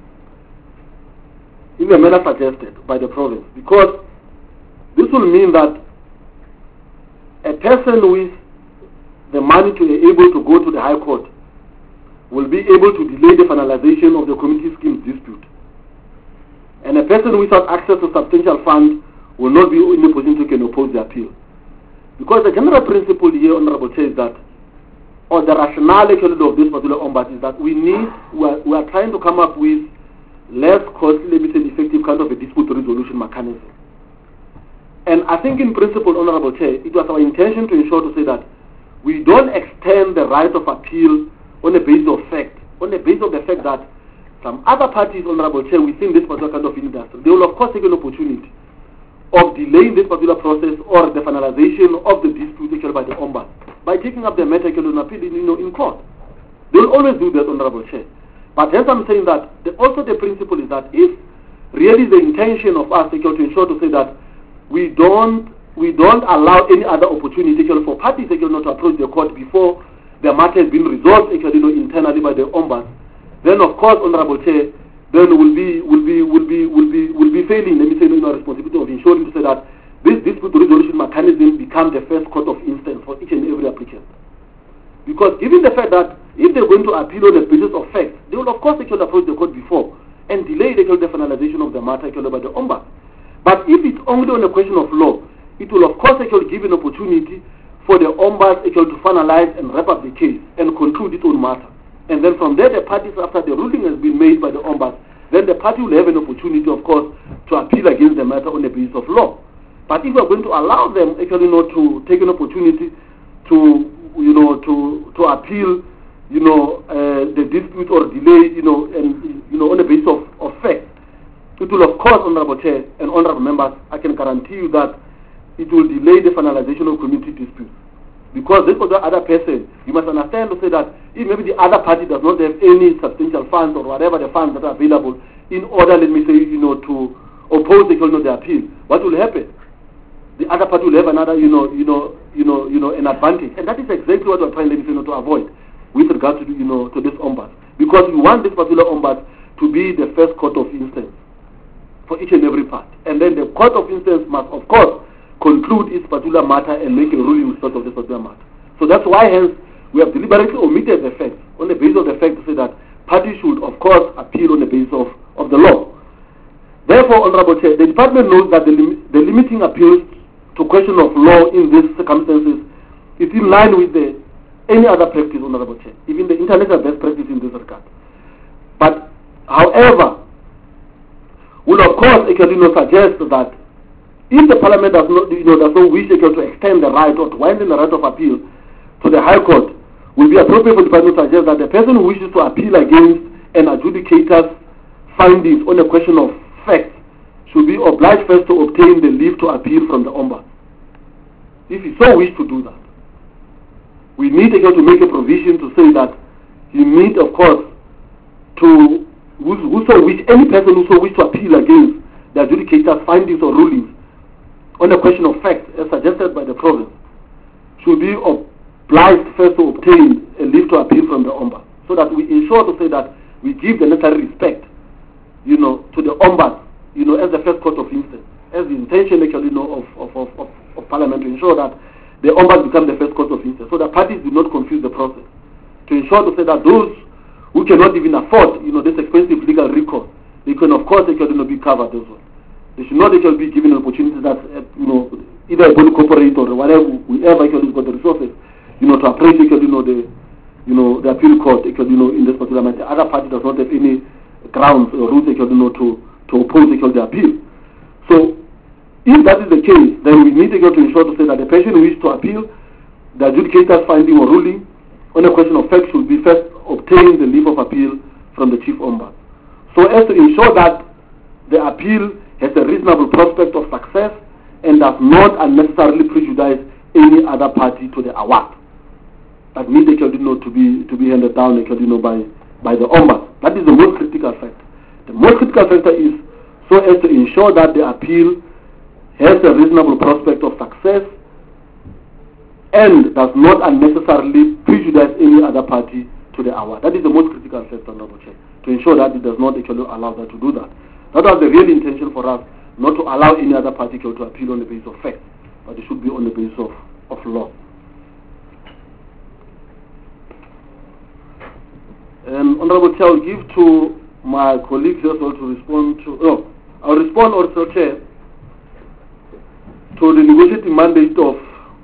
in the manner suggested by the province, because this will mean that a person with the money to be able to go to the High Court will be able to delay the finalization of the community schemes dispute. And a person without access to substantial funds will not be in a position to can oppose the appeal. Because the general principle here, Honorable Chair, is that, or the rationale of this particular ombuds is that we need, we are, we are trying to come up with less costly, let me say, effective kind of a dispute resolution mechanism. And I think in principle, Honorable Chair, it was our intention to ensure to say that we don't extend the right of appeal on the basis of fact, on the basis of the fact that some other parties, Honorable Chair, within this particular kind of industry, they will of course take an opportunity of delaying this particular process or the finalization of the dispute actually by the ombudsman by taking up the matter actually on appeal in, you know, in court. They will always do that, Honorable Chair. But hence I'm saying that the, also the principle is that if really the intention of us actually to ensure to say that we don't we don't allow any other opportunity actually for parties actually not to approach the court before the matter has been resolved actually, you know, internally by the ombudsman, then of course, Honorable Chair, then will be will be will be will be will be failing, let me say, you know, responsibility of ensuring to say that this dispute resolution mechanism becomes the first court of instance for each and every applicant. Because given the fact that if they're going to appeal on the basis of facts, they will of course actually approach the court before and delay the, the finalization of the matter actually by the ombudsman. But if it's only on a question of law, it will of course actually give an opportunity for the ombudsman actually to finalize and wrap up the case and conclude its own matter. And then from there, the parties, after the ruling has been made by the ombudsman, then the party will have an opportunity, of course, to appeal against the matter on the basis of law. But if we are going to allow them actually not to take an opportunity to, you know, to to appeal, you know, uh, the dispute or delay, you know, and you know, on the basis of, of fact, it will of course, Honorable Chair and Honorable Members, I can guarantee you that it will delay the finalization of community disputes. Because this particular other person, you must understand to say that if maybe the other party does not have any substantial funds or whatever the funds that are available in order, let me say, you know, to oppose the, you know, the appeal, what will happen? The other party will have another, you know, you know, you know, you know, an advantage, and that is exactly what we're trying, let me say, you know, to avoid with regard to, you know, to this ombudsman, because we want this particular ombudsman to be the first court of instance for each and every part, and then the court of instance must, of course, conclude its particular matter and make a ruling with respect of this particular matter. So that's why, hence, we have deliberately omitted the facts on the basis of the fact to say that parties should, of course, appeal on the basis of, of the law. Therefore, Honorable Chair, the Department knows that the, lim the limiting appeals to question of law in these circumstances is in line with the any other practice, Honorable Chair, even the international best practice in this regard. But, however, will of course actually, you know, suggest that if the Parliament does not, you know, does not wish to extend the right or to widen the right of appeal to the High Court, will be appropriate for the Parliament to suggest that the person who wishes to appeal against an adjudicator's findings on a question of fact should be obliged first to obtain the leave to appeal from the ombudsman. If he so wish to do that, we need again to make a provision to say that you need, of course, to whoso wish, any person who so wish to appeal against the adjudicator's findings or rulings on a question of fact, as suggested by the province, should be obliged first to obtain a leave to appeal from the ombudsman, so that we ensure to say that we give the necessary respect, you know, to the ombudsman, you know, as the first court of instance, as the intention actually, you know, of, of, of, of, of Parliament to ensure that the ombudsman become the first court of instance, so that parties do not confuse the process, to ensure to say that those who cannot even afford, you know, this expensive legal recourse, they can of course actually, you know, be covered as well. They should not actually be given an opportunity that, uh, you know, either a body corporate or whatever, whoever actually has got the resources, you know, to approach actually, you know, the, you know, the appeal court actually, you know, in this particular matter. Other party does not have any grounds or rules actually, you know, to, to oppose actually the appeal. So, if that is the case, then we need again to ensure to say that the person who wishes to appeal the adjudicator's finding or ruling on a question of fact should be first obtain the leave of appeal from the chief ombudsman, so as to ensure that the appeal has a reasonable prospect of success and does not unnecessarily prejudice any other party to the award that needs actually, you know, to be to be handed down actually, you know, by by the ombudsman. That is the most critical factor. The most critical factor is so as to ensure that the appeal has a reasonable prospect of success and does not unnecessarily prejudice any other party to the award. That is the most critical factor, Honorable Chair, to ensure that it does not actually allow that to do that. That was the real intention for us, not to allow any other party to appeal on the basis of fact, but it should be on the basis of, of law. Um, Honorable Chair, I will give to my colleagues as well to respond to, no, I will respond also, Chair, to the negotiating mandate of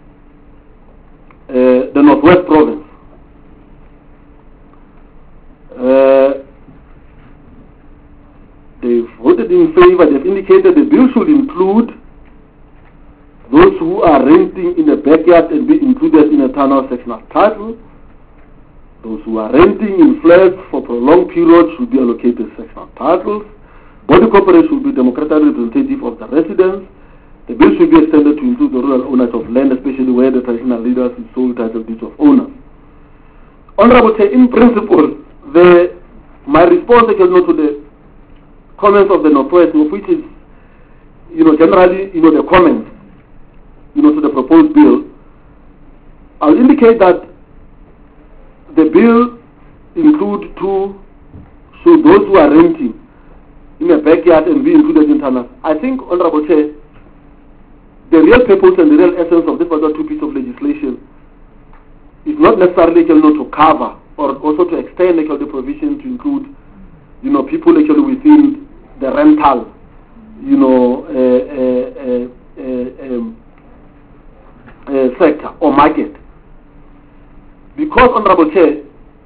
uh, the Northwest Province. Uh, they've voted in favor. They've indicated the bill should include those who are renting in the backyard and be included in a tunnel sectional title. Those who are renting in flats for prolonged periods should be allocated sectional titles. Body corporations should be democratically representative of the residents. The bill should be extended to include the rural owners of land, especially where the traditional leaders is sole title deeds of owners. Honorable Chair, in principle, the, my response again to the comments of the Northwest, which is, you know, generally, you know, the comments, you know, to the proposed bill, I'll indicate that the bill include two, so those who are renting in a backyard and be included in tunnels. I think, Honorable Chair, the real purpose and the real essence of this particular two piece of legislation is not necessarily, you know, to cover or also to extend like, the provision to include, you know, people actually within the rental, you know, uh, uh, uh, um, uh, sector or market. Because, Honorable Chair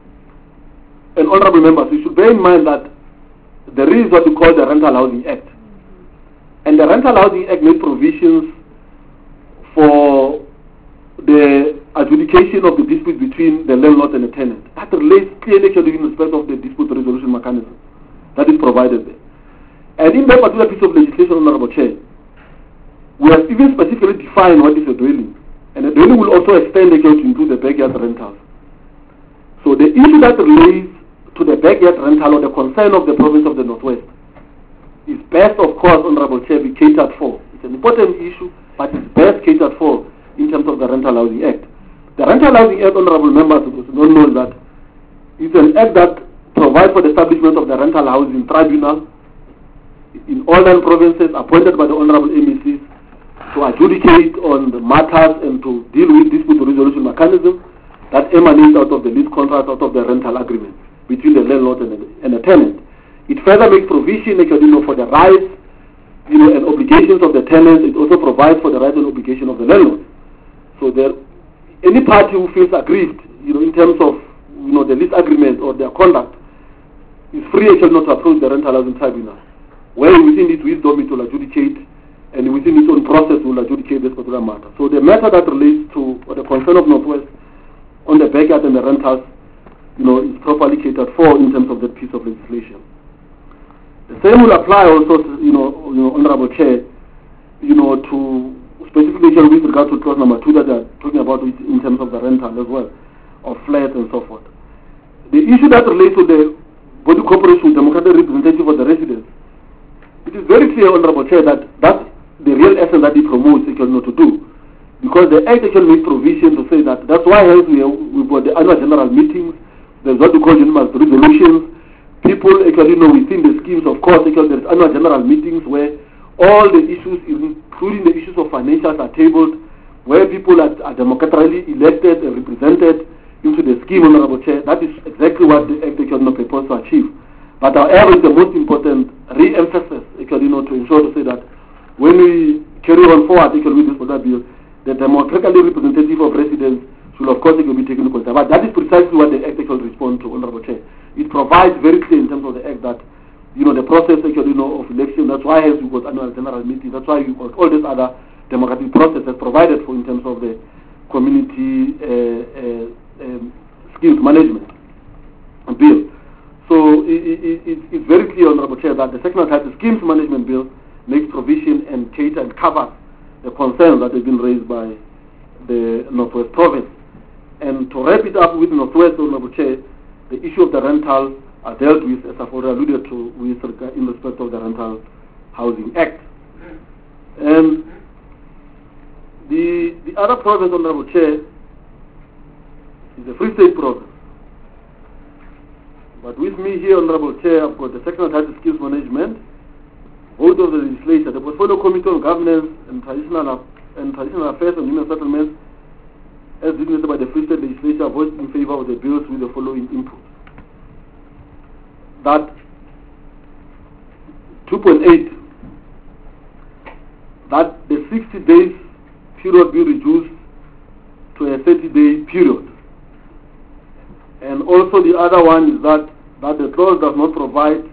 and Honorable Members, you should bear in mind that there is what we call the Rental Housing Act. And the Rental Housing Act made provisions for the adjudication of the dispute between the landlord and the tenant. That relates clearly in respect of the dispute resolution mechanism that is provided there. And in that particular piece of legislation, Honorable Chair, we have even specifically defined what is a dwelling. And the dwelling will also extend again to include the backyard rentals. So the issue that relates to the backyard rental or the concern of the province of the Northwest is best, of course, Honorable Chair, be catered for. It's an important issue, but it's best catered for in terms of the Rental Housing Act. The Rental Housing Act, Honorable Members, don't know that it's an act that provides for the establishment of the Rental Housing Tribunal in all nine provinces appointed by the Honorable M E Cs to adjudicate on the matters and to deal with dispute resolution mechanism that emanates out of the lease contract, out of the rental agreement between the landlord and the, and the tenant. It further makes provision, you know, for the rights, you know, and obligations of the tenants. It also provides for the rights and obligation of the landlord. So there, any party who feels aggrieved, you know, in terms of, you know, the lease agreement or their conduct, is free actually not to approach the Rental Housing Tribunal, where within its wisdom it will adjudicate, and within its own process will adjudicate this particular matter. So the matter that relates to or the concern of Northwest on the backyard and the rentals, you know, is properly catered for in terms of that piece of legislation. The same will apply also to, you know, you know, Honorable Chair, you know, to specifically with regard to clause number two that they are talking about in terms of the rental as well, of flats and so forth. The issue that relates to the body corporation, democratic representative of the residents, it is very clear, Honorable Chair, that that's the real essence that it promotes, you know, to do. Because the Act actually makes provision to say that that's why hence we have, we've got the annual general meetings, there's what we call unanimous resolutions. People actually know within the schemes, of course, actually there's annual general meetings where all the issues, including the issues of financials, are tabled, where people are, are democratically elected and represented into the scheme, Honorable Chair. That is exactly what the Act actually proposed to achieve. But however, the most important re-emphasis, actually, you know, to ensure to say that when we carry on forward, actually, with this particular bill, the democratically representative of residents should, of course, it will be taken into consideration. But that is precisely what the Act actually responds to, Honorable Chair. It provides very clear in terms of the Act that, you know, the process actually, you know, of election, that's why hence we've got annual general meetings, that's why we've got all these other democratic processes provided for in terms of the community uh, uh, um, skills management bill. So it, it, it, it's very clear, Honorable Chair, that the sectional title schemes management bill makes provision and cater and covers the concerns that have been raised by the Northwest Province. And to wrap it up with Northwest, Honorable Chair, the issue of the rentals are dealt with, as I've already alluded to, with regard, in respect of the Rental Housing Act. And the, the other province, Honorable Chair, is the Free State Province. But with me here, Honorable Chair, I've got the sectional title skills management, vote of the legislature, the Portfolio Committee on Governance and Traditional, and Traditional Affairs and Human Settlements, as designated by the Free State Legislature, voted in favor of the bills with the following input. That two point eight, that the sixty days period be reduced to a thirty day period. And also the other one is that, that the clause does not provide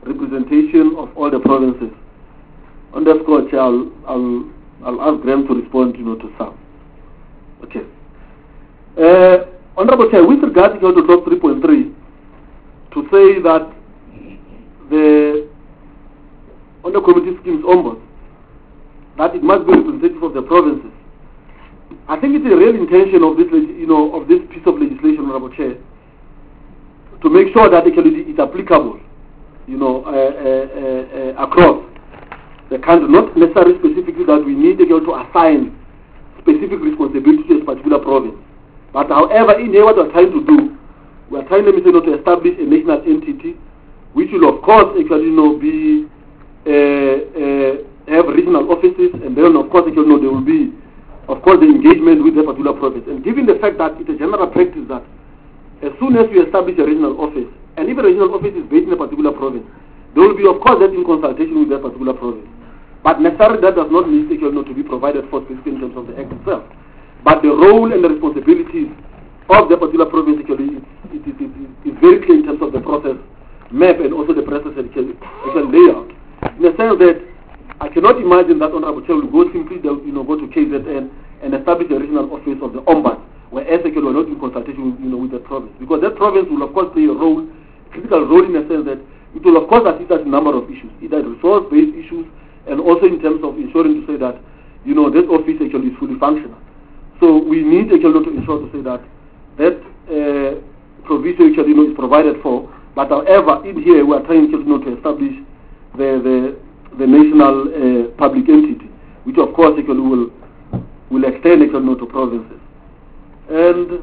representation of all the provinces. Underscore, Chair, I'll, I'll, I'll ask Graham to respond, you know, to some. Okay. Uh, Honorable Chair, with regard to clause three point three, to say that the under committee schemes ombuds, that it must be representative of the provinces. I think it's a real intention of this, you know, of this piece of legislation, Honorable Chair, to make sure that it is applicable, you know, uh, uh, uh, across the country, not necessarily specifically that we need to assign specific responsibility to a particular province. But however, in here what we're trying to do, we're trying, let me say, you know, to establish a national entity, which will of course actually, you know, be uh, uh, have regional offices, and then of course, actually, you know, there will be, of course, the engagement with the particular province. And given the fact that it's a general practice that as soon as we establish a regional office, and if a regional office is based in a particular province, there will be, of course, that in consultation with that particular province. But necessarily that does not need you know, to be provided for specifically in terms of the Act itself. But the role and the responsibilities of the particular province actually is, is, is, is very clear in terms of the process map and also the process and layout. In the sense that I cannot imagine that Honorable Chair will go simply you know, go to K Z N and establish a regional office of the Ombuds, whereas they are not in consultation with, you know, with the province. Because that province will of course play a role, critical role in the sense that it will of course assist us in a number of issues, either resource-based issues and also in terms of ensuring to say that, you know, that office actually is fully functional. So we need actually to ensure to say that that uh, provision actually you know, is provided for. But however, in here we are trying you know, to establish the the, the national uh, public entity, which of course actually will will extend actually you know, to provinces. And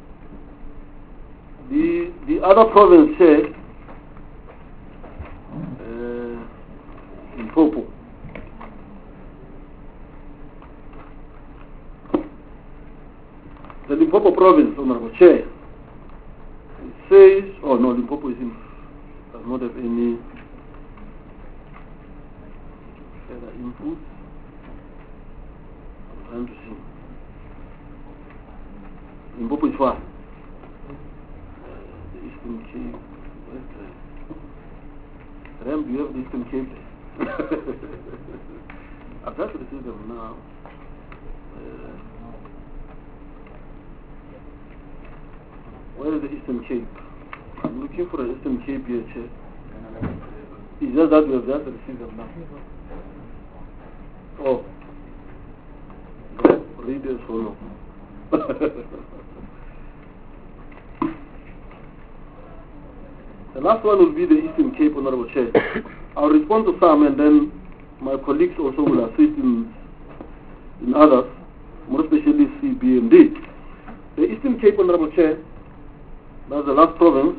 the the other province here, uh, in Popo. The Limpopo province, Honorable Chair, it says, oh no, Limpopo is in, does not have any further input. I'm trying to see. Limpopo is far. Uh, the Eastern Cape, where's the... Ram, do you have the Eastern Cape? I've just received them now. Uh, Where is the Eastern Cape? I'm looking for an Eastern Cape here, Chair. It's just that we have just received them now. Oh. Read this follow. The last one will be the Eastern Cape, Honorable Chair. I'll respond to some and then my colleagues also will assist in, in others, more especially C B and D. The Eastern Cape, Honorable Chair, that's the last province,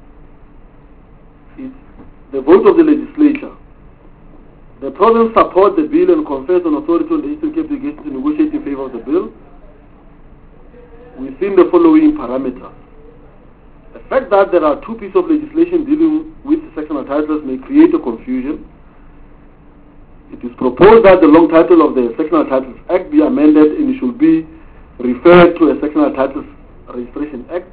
is the vote of the legislature. The province supports the bill and confers an authority on the Eastern Cape Delegation to negotiate in favor of the bill within the following parameters. The fact that there are two pieces of legislation dealing with the sectional titles may create a confusion. It is proposed that the long title of the Sectional Titles Act be amended and it should be referred to a Sectional Titles Registration Act.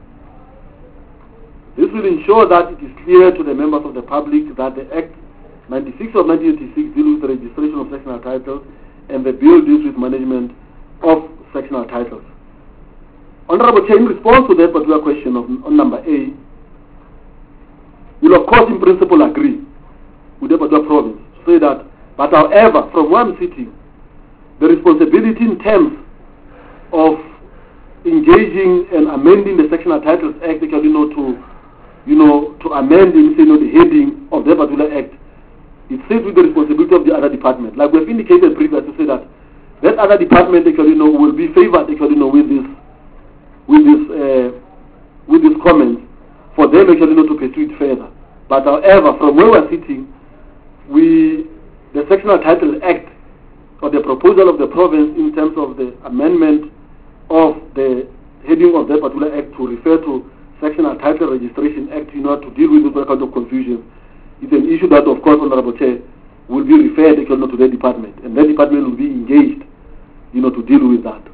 This will ensure that it is clear to the members of the public that the Act ninety-six of nineteen eighty-six deals with the registration of sectional titles and the bill deals with management of sectional titles. Honorable Chair, in response to that particular question of, on number A, will of course in principle agree with the particular province to say that, but however, from where I'm sitting, the responsibility in terms of engaging and amending the Sectional Titles Act, actually, you know, to you know, to amend you know, the heading of the particular act, it sits with the responsibility of the other department. Like we have indicated previously, to say that that other department actually, you know, will be favored actually, you know, with this, with this, uh, with this comment for them actually, you know, to pursue it further. But however, from where we're sitting, we the Sectional Titles Act or the proposal of the province in terms of the amendment of the heading of that particular act to refer to Sectional Title Registration Act, you know, to deal with this kind of confusion, is an issue that, of course, Honorable Chair, will be referred you know, to the department, and that department will be engaged, you know, to deal with that.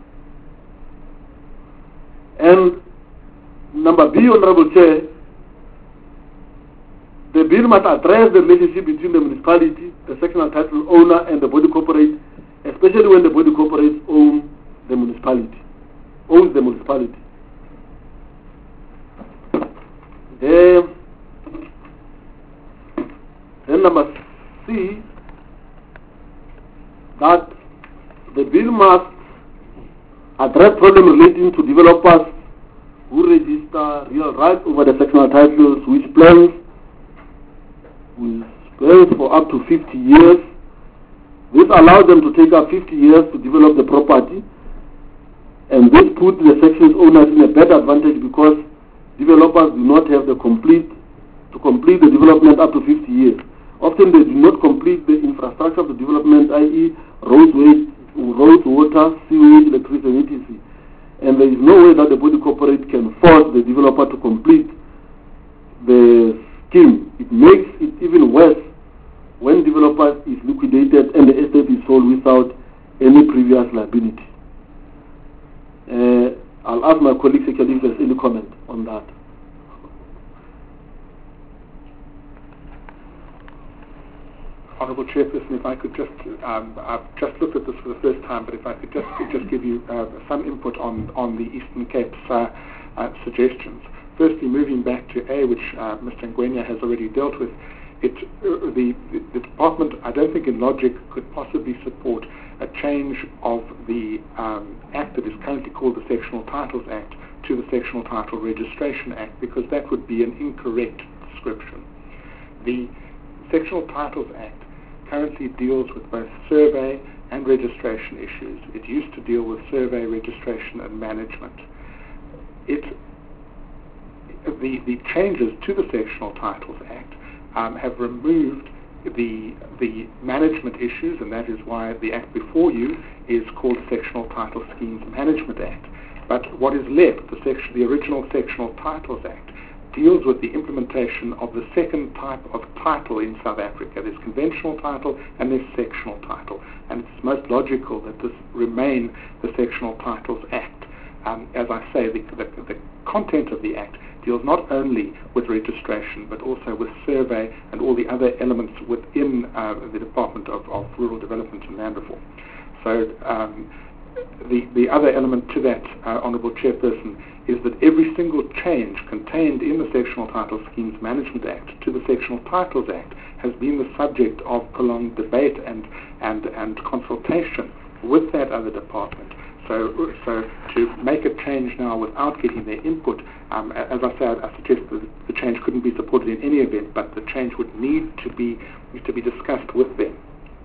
And number B, Honorable Chair, the bill must address the relationship between the municipality, the sectional title owner, and the body corporate, especially when the body corporate own the municipality, owns the municipality. The, then number C, that the bill must address problems relating to developers who register real rights over the sectional titles, which plans with plans for up to fifty years. This allows them to take up fifty years to develop the property, and this puts the section's owners in a better advantage because developers do not have the complete to complete the development up to fifty years. Often they do not complete the infrastructure of the development, that is roads, roads, water, sewage, electricity, and et cetera. And there is no way that the body corporate can force the developer to complete the scheme. It makes it even worse when developer is liquidated and the estate is sold without any previous liability. Uh, I'll ask my colleague if there's any comment on that. Honourable Chairperson, if I could just, um, I've just looked at this for the first time, but if I could just just give you uh, some input on, on the Eastern Cape's uh, uh, suggestions. Firstly, moving back to A, which uh, Mister Ngwenya has already dealt with, it, uh, the, the, the department, I don't think in logic, could possibly support a change of the um, Act that is currently called the Sectional Titles Act to the Sectional Title Registration Act, because that would be an incorrect description. The Sectional Titles Act currently deals with both survey and registration issues. It used to deal with survey, registration, and management. It, the, the changes to the Sectional Titles Act um, have removed the, the management issues, and that is why the Act before you is called the Sectional Title Schemes Management Act. But what is left, the, section, the original Sectional Titles Act, deals with the implementation of the second type of title in South Africa. There's conventional title and there's sectional title. And it's most logical that this remain the Sectional Titles Act. Um, as I say, the, the, the content of the Act deals not only with registration but also with survey and all the other elements within uh, the Department of, of Rural Development and Land Reform. So um, the, the other element to that, uh, Honourable Chairperson, is that every single change contained in the Sectional Title Schemes Management Act to the Sectional Titles Act has been the subject of prolonged debate and, and, and consultation with that other department. So, so to make a change now without getting their input, um, as I said, I suggest that the change couldn't be supported in any event, but the change would need to be, to be discussed with them.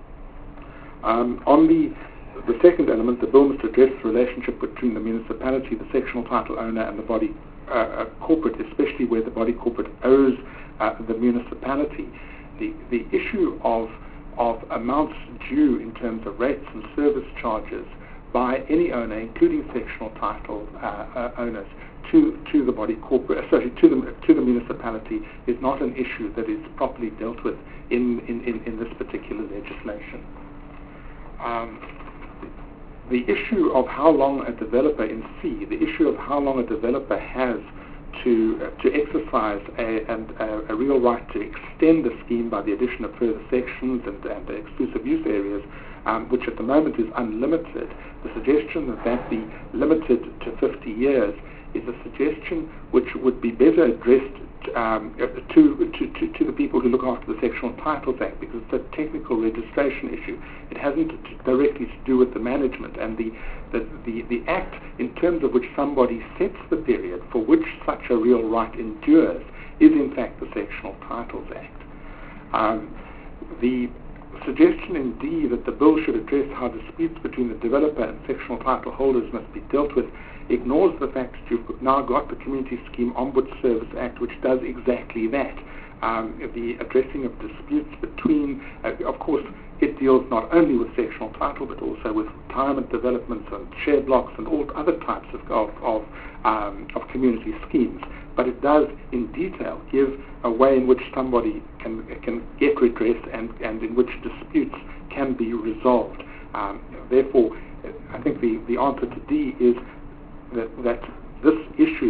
Um, on the The second element, the bill must address the relationship between the municipality, the sectional title owner, and the body uh, uh, corporate, especially where the body corporate owes uh, the municipality. The the issue of of amounts due in terms of rates and service charges by any owner, including sectional title uh, uh, owners, to to the body corporate, sorry, to the to the municipality, is not an issue that is properly dealt with in in, in, in this particular legislation. Um, The issue of how long a developer, in C, the issue of how long a developer has to uh, to exercise a, and, uh, a real right to extend the scheme by the addition of further sections and, and exclusive use areas, um, which at the moment is unlimited. The suggestion that that be limited to fifty years is a suggestion which would be better addressed um, to, to, to, to the people who look after the Sectional Titles Act, because it's a technical registration issue. It hasn't to directly to do with the management, and the, the, the, the Act in terms of which somebody sets the period for which such a real right endures is in fact the Sectional Titles Act. Um, the suggestion in D that the bill should address how disputes between the developer and sectional title holders must be dealt with ignores the fact that you've now got the Community Scheme Ombuds Service Act, which does exactly that. Um, the addressing of disputes between, uh, of course, it deals not only with sectional title but also with retirement developments and share blocks and all other types of of, of, um, of community schemes. But it does, in detail, give a way in which somebody can can get redress and, and in which disputes can be resolved. Um, therefore, I think the, the answer to D is that, that this issue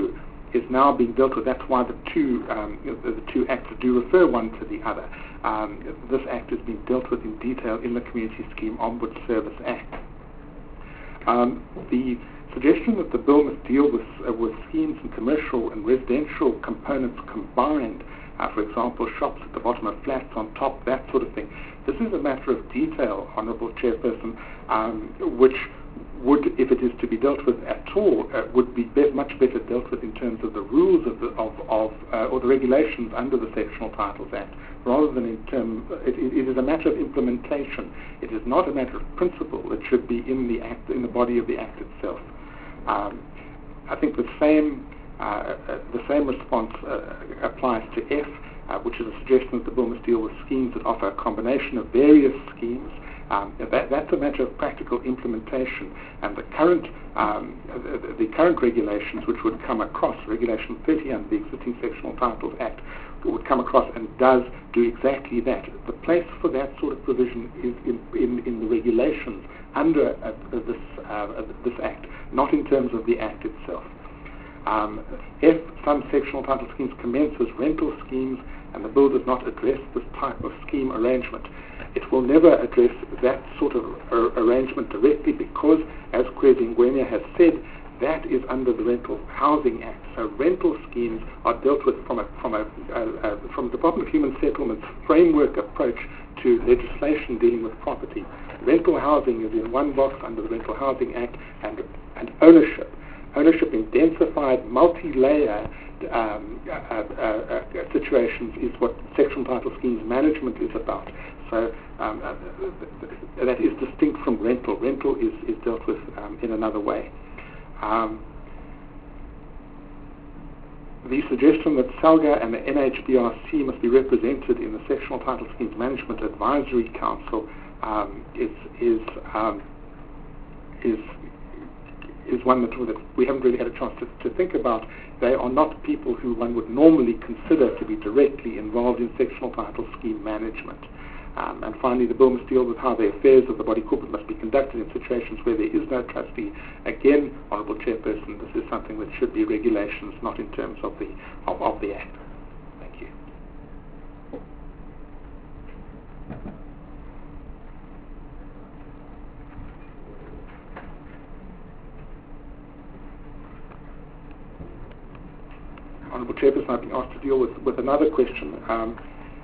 is now being dealt with. That's why the two um, the, the two acts do refer one to the other. Um, this act is being dealt with in detail in the Community Scheme Ombud Service Act. Um, the suggestion that the bill must deal with uh, with schemes and commercial and residential components combined, uh, for example, shops at the bottom of flats on top, that sort of thing. This is a matter of detail, Honourable Chairperson, um, which would, if it is to be dealt with at all, uh, would be, be much better dealt with in terms of the rules of, the, of, of uh, or the regulations under the Sectional Titles Act, rather than in terms. It, it, it is a matter of implementation. It is not a matter of principle. It should be in the act, in the body of the act itself. Um, I think the same uh, uh, the same response uh, applies to F, uh, which is a suggestion that the bill must deal with schemes that offer a combination of various schemes. Um, that, that's a matter of practical implementation, and the current um, the, the current regulations, which would come across, Regulation thirty under the existing Sectional Titles Act, would come across and does do exactly that. The place for that sort of provision is in, in, in the regulations under uh, this uh, this Act, not in terms of the Act itself. Um, if some sectional title schemes commence as rental schemes and the bill does not address this type of scheme arrangement, it will never address that sort of uh, arrangement directly because, as Kwesi Ngwenya has said, that is under the Rental Housing Act. So rental schemes are dealt with from a from a uh, uh, from the Department of Human Settlements framework approach to legislation dealing with property. Rental housing is in one box under the Rental Housing Act, and and ownership. Ownership in densified, multi-layer um, uh, uh, uh, situations is what sectional title schemes management is about. So um, uh, that is distinct from rental. Rental is, is dealt with um, in another way. Um, the suggestion that SALGA and the N H B R C must be represented in the Sectional Title Schemes Management Advisory Council um, is is um, is is one that, that we haven't really had a chance to, to think about. They are not people who one would normally consider to be directly involved in sectional title scheme management. Um, and finally, the bill must deal with how the affairs of the body corporate must be conducted in situations where there is no trustee. Again, Honourable Chairperson, this is something that should be regulations, not in terms of the of, of the Act. Thank you. Honourable Chairperson, I've been asked to deal with, with another question. Um,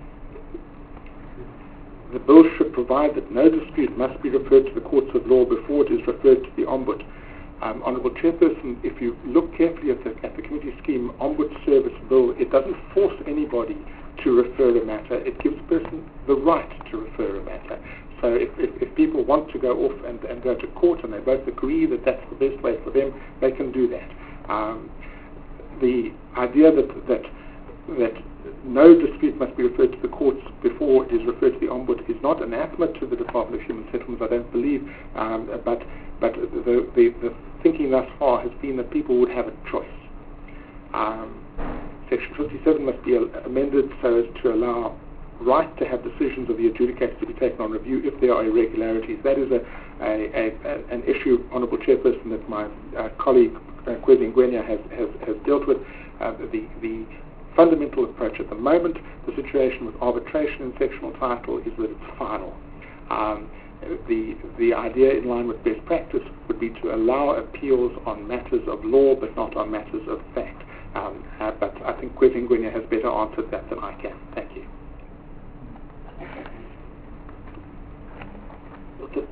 the bill should provide that no dispute must be referred to the courts of law before it is referred to the Ombud. Um, Honourable Chairperson, if you look carefully at the, at the Community Scheme Ombud Service Bill, it doesn't force anybody to refer a matter. It gives a person the right to refer a matter. So if, if, if people want to go off and, and go to court and they both agree that that's the best way for them, they can do that. Um, the idea that, that that no dispute must be referred to the courts before it is referred to the Ombud is not anathema to the Department of Human Settlements, I don't believe, um, but but the, the, the thinking thus far has been that people would have a choice. Um, Section fifty-seven must be amended so as to allow right to have decisions of the adjudicator to be taken on review if there are irregularities. That is a, a, a, an issue, Honourable Chairperson, that my uh, colleague uh, Kwesi Ngwenya has, has, has dealt with. Uh, the, the fundamental approach at the moment, the situation with arbitration in sectional title is that it's final. Um, the, the idea in line with best practice would be to allow appeals on matters of law but not on matters of fact. Um, uh, but I think Kwesi Ngwenya has better answered that than I can. Thank you. Okay.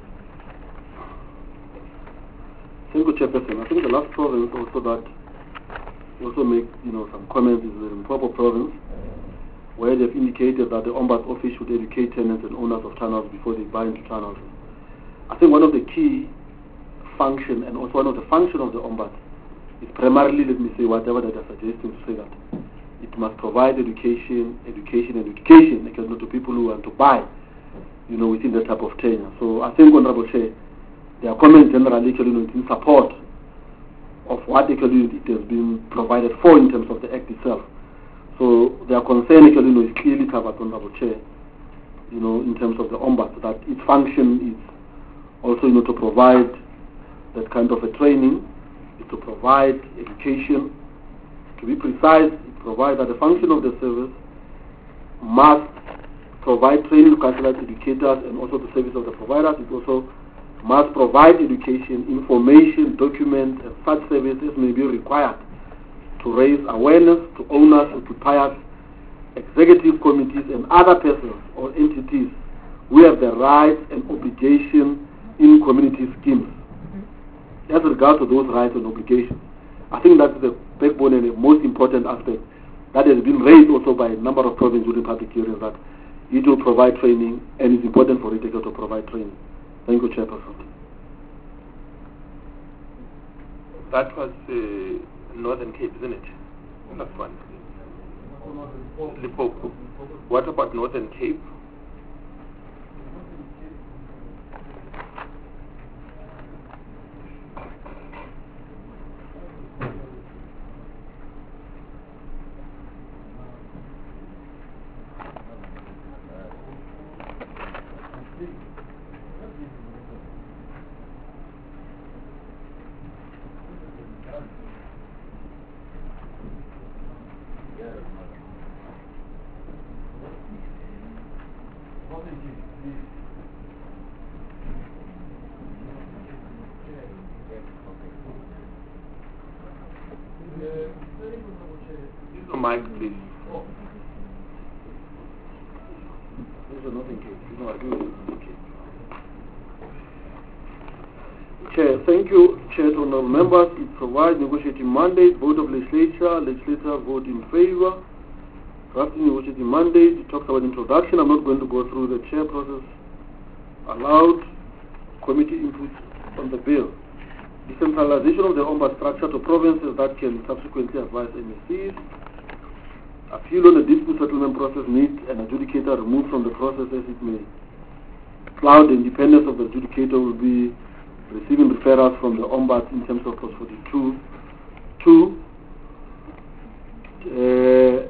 Thank you, Chairperson. I think the last province also that also make you know some comments is the Limpopo province, where they've indicated that the Ombud office should educate tenants and owners of tunnels before they buy into tunnels. I think one of the key function and also one of the function of the Ombud is primarily, let me say, whatever that they're suggesting to say that it must provide education, education, and education again, to people who want to buy, you know, within that type of tenure. So I think, Honourable Chair, their comments generally in support of what actually it has been provided for in terms of the Act itself. So their concern actually you know, is clearly covered, Honourable Chair, you know, in terms of the Ombud, that its function is also you know, to provide that kind of a training, is to provide education To be precise, it provides that the function of the service must provide training to counsellors, educators, and also the service of the providers. It also must provide education, information, documents, and such services may be required to raise awareness to owners, occupiers, executive committees, and other persons or entities who have the rights and obligation in community schemes. As regards to those rights and obligations, I think that's the backbone and the most important aspect that has been raised also by a number of provinces during public hearings, that it will provide training, and it's important for it to provide training. Thank you, Chairperson. That was uh, Northern Cape, isn't it? Last one. Limpopo. What about Northern Cape? Mike, please. Chair, thank you, Chair, to honorable members. It provides negotiating mandate, vote of legislature, legislature vote in favor. Drafting negotiating mandate, it talks about introduction. I'm not going to go through the chair process. Allowed committee input on the bill. Decentralization of the OMBA structure to provinces that can subsequently advise M S Cs. Appeal on the dispute settlement process needs an adjudicator removed from the process as it may cloud the independence of the adjudicator. Will be receiving referrals from the Ombuds in terms of clause forty-two. Two, uh,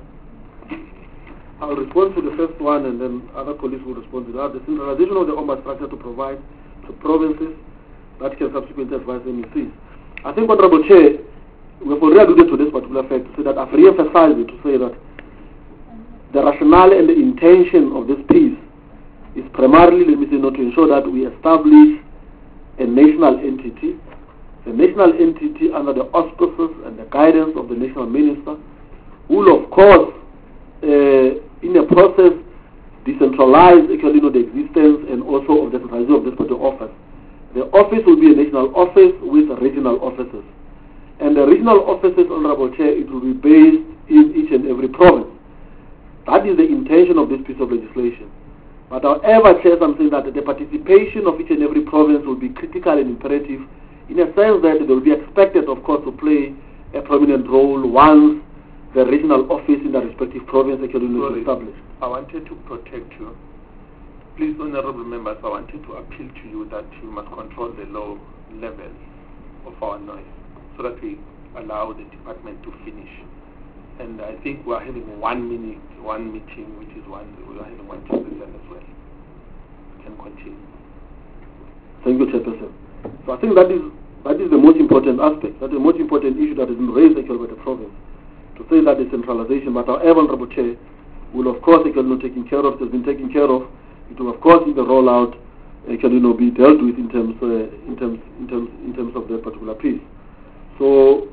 I'll respond to the first one and then other colleagues will respond to that. The centralization of the Ombud structure to provide to provinces that can subsequently advise M E Cs. I think, Honorable Chair, we have already alluded to this particular fact to say that I've re-emphasized it to say that the rationale and the intention of this piece is primarily, let me say, not to ensure that we establish a national entity, a national entity under the auspices and the guidance of the national minister, who will, of course, uh, in a process, decentralize actually, you know, the existence and also of the centralization of this particular office. The office will be a national office with regional offices. And the regional offices, Honorable Chair, it will be based in each and every province. That is the intention of this piece of legislation. But however, Chair, I'm saying that the participation of each and every province will be critical and imperative in a sense that they will be expected, of course, to play a prominent role once the regional office in the respective province actually is established. I wanted to protect you. Please, honorable members, I wanted to appeal to you that you must control the low level of our noise so that we allow the department to finish. And I think we are having one minute, one meeting, which is one, we are having one chairperson as well. We can continue. Thank you, Chairperson. So I think that is that is the most important aspect, that is the most important issue that has been raised actually by the province, to say that decentralization, but however, Honorable Chair, will of course actually not taken care of, it has been taken care of. It will of course in the rollout actually you know, be dealt with in terms uh, in terms in terms in terms of that particular piece. So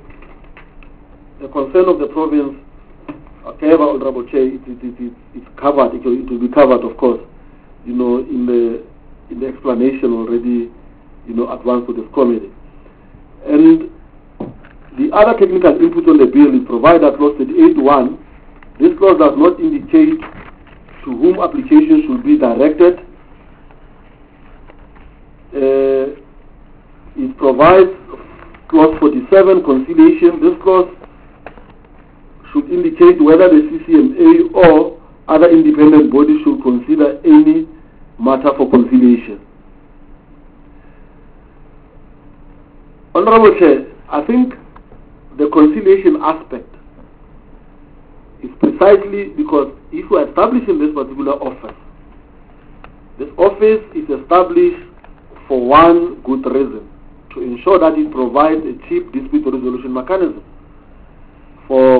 the concern of the province, however, Honorable Chair, it, it, it, it, it's covered. It will, it will be covered, of course, you know, in the in the explanation already, you know, advanced to this committee. And the other technical input on the bill is provided at clause thirty-eight one. This clause does not indicate to whom applications should be directed. Uh, it provides clause forty-seven, conciliation. This clause should indicate whether the C C M A or other independent bodies should consider any matter for conciliation. Honorable Chair, I think the conciliation aspect is precisely because if we are establishing this particular office, this office is established for one good reason, to ensure that it provides a cheap dispute resolution mechanism for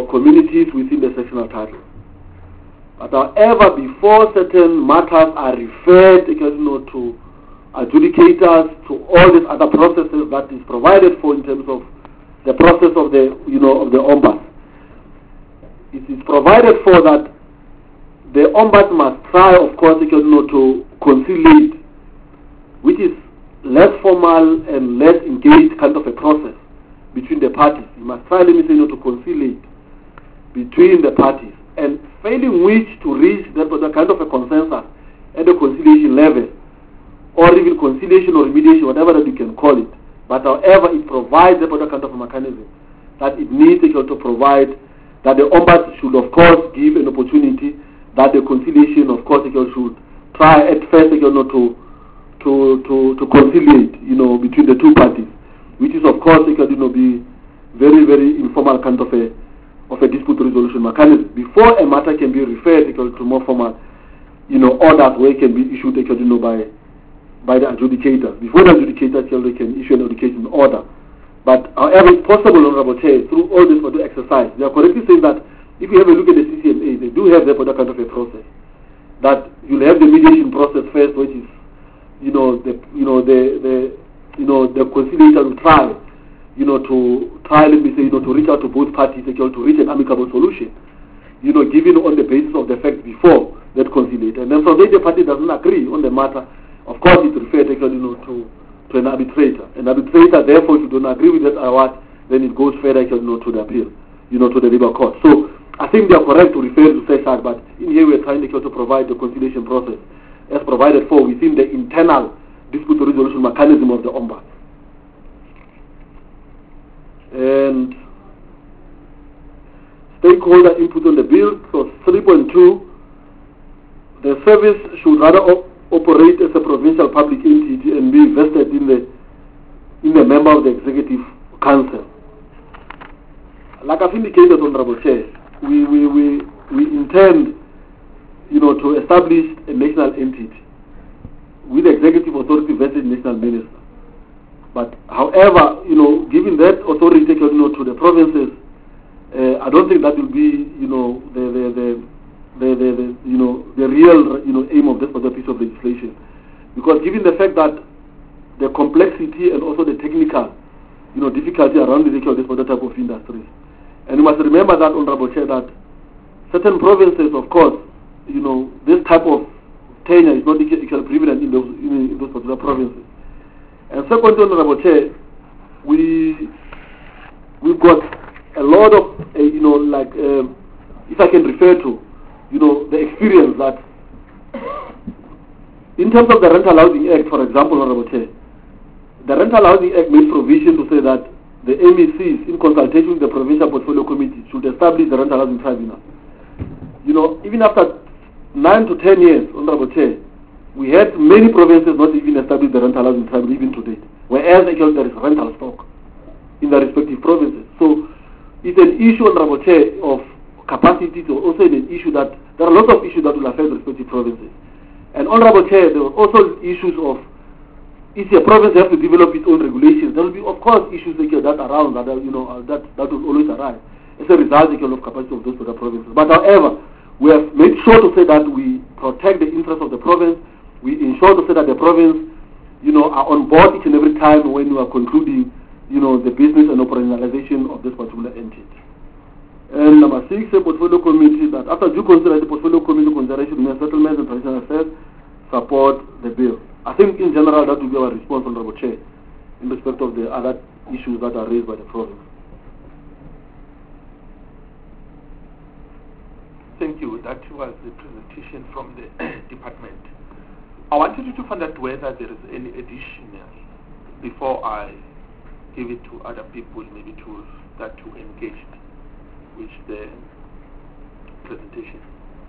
communities within the sectional title. But however, before certain matters are referred, you know, to adjudicators, to all these other processes that is provided for in terms of the process of the, you know, of the ombuds, it is provided for that the ombuds must try, of course, you know, to conciliate, which is less formal and less engaged kind of a process between the parties. You must try, let me say, you know, to conciliate between the parties, and failing which to reach that kind of a consensus at the conciliation level, or even conciliation or remediation, whatever that you can call it. But however, it provides that kind of a mechanism that it needs to provide, that the ombuds should, of course, give an opportunity that the conciliation, of course, should try at first, you know, to to to to conciliate, you know, between the two parties, which is, of course, you know, be very very informal kind of a of a dispute resolution mechanism before a matter can be referred to more formal, you know, orders where it can be issued, you know, by by the adjudicators. Before the adjudicators can issue an adjudication order. But however, it's possible, Honorable Chair, through all this exercise, they are correctly saying that if you have a look at the C C M A, they do have that kind of a process. That you'll have the mediation process first, which is, you know, the you know the the you know the conciliator will try, you know, to try, let me say, you know, to reach out to both parties, to reach an amicable solution, you know, given on the basis of the facts before that conciliator. And then from there, the party doesn't agree on the matter. Of course, it's referred, you know, to to an arbitrator. An arbitrator, therefore, if you don't agree with that award, then it goes further, you know, to the appeal, you know, to the Labour Court. So I think they are correct to refer to SESAC, but in here we are trying to, to provide the conciliation process as provided for within the internal dispute resolution mechanism of the Ombuds. And stakeholder input on the bill. So three point two, the service should rather op operate as a provincial public entity and be vested in the in the member of the executive council. Like I've indicated, Honorable Chair, we we we, we intend, you know, to establish a national entity with executive authority vested in national minister. But however, you know, giving that authority, you know, to the provinces, uh, I don't think that will be, you know, the the, the the the the you know the real, you know, aim of this other piece of legislation, because given the fact that the complexity and also the technical, you know, difficulty around the this other type of industry, and you must remember that, Honorable Chair, that certain provinces, of course, you know, this type of tenure is not equally prevalent in those in, in those particular provinces. And second, Honorable Chair, we we've got a lot of uh, you know, like um, if I can refer to, you know, the experience that in terms of the Rental Housing Act, for example, Honorable Chair, the Rental Housing Act made provision to say that the M E Cs, in consultation with the Provincial Portfolio Committee, should establish the Rental Housing Tribunal. You know, even after nine to ten years, Honorable Chair, we had many provinces not even establish the Rental Housing Tribunal even to date, whereas actually there is rental stock in the respective provinces. So it's an issue, Honorable Chair, of capacity, to also an issue that there are a lot of issues that will affect the respective provinces. And Honorable Chair, there were also issues of, if a province has to develop its own regulations, there will be, of course, issues like that around that, you know, uh, that that will always arise as a result of capacity of those other provinces. But however, we have made sure to say that we protect the interests of the province. We ensure to say that the province, you know, are on board each and every time when we are concluding, you know, the business and operationalization of this particular entity. And number six, a portfolio committee that after due consideration, the portfolio committee consideration of settlements and traditional affairs support the bill. I think in general that will be our response, Honorable Chair, in respect of the other issues that are raised by the province. Thank you. That was the presentation from the department. I wanted you to find out whether there is any additional before I give it to other people, maybe to start to engage with the presentation.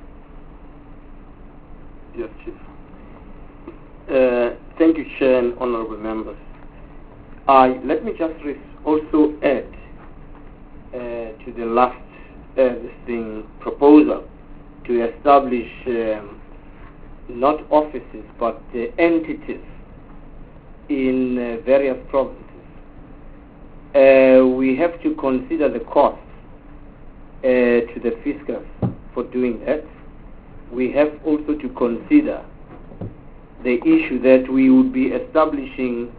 Yes, Chief. Uh, thank you, Chair and honorable members. Uh, let me just also add uh, to the last uh, this thing proposal to establish um, not offices but uh, entities in uh, various provinces. Uh, we have to consider the cost to the fiscus for doing that. We have also to consider the issue that we would be establishing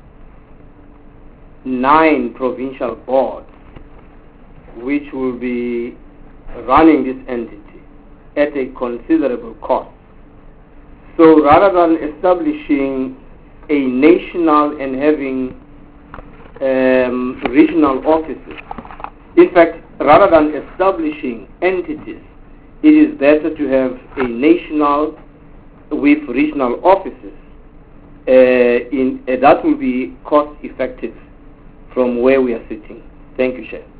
nine provincial boards which will be running this entity at a considerable cost. So rather than establishing a national and having um, regional offices, in fact, rather than establishing entities, it is better to have a national with regional offices. Uh, in, uh, that will be cost effective from where we are sitting. Thank you, Chair.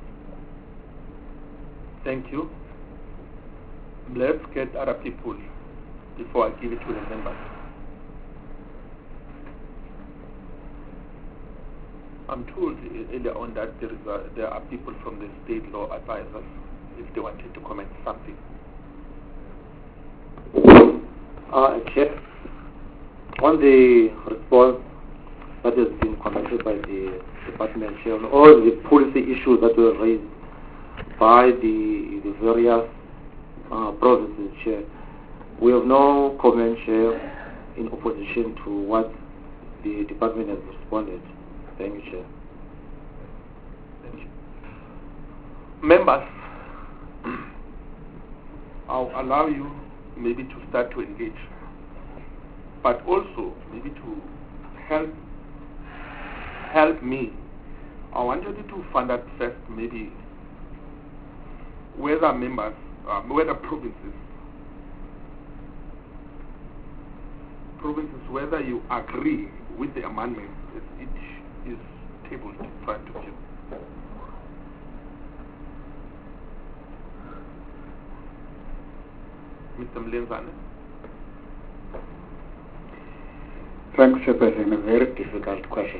Thank you. Let's get other people before I give it to the members. I'm told earlier on that there, is a, there are people from the state law advisors if they wanted to comment something. Uh, Chair, on the response that has been conducted by the department chair on all the policy issues that were raised by the, the various uh, provinces, Chair, we have no comment, Chair, in opposition to what the department has responded. Thank you, Chair. Thank you. Members, I'll allow you maybe to start to engage, but also maybe to help help me. I want you to find out first maybe whether members, uh, whether provinces, provinces, whether you agree with the amendment that each is tabled in front of you. Mister Mlenzane. Thanks, Chairperson. A very difficult question.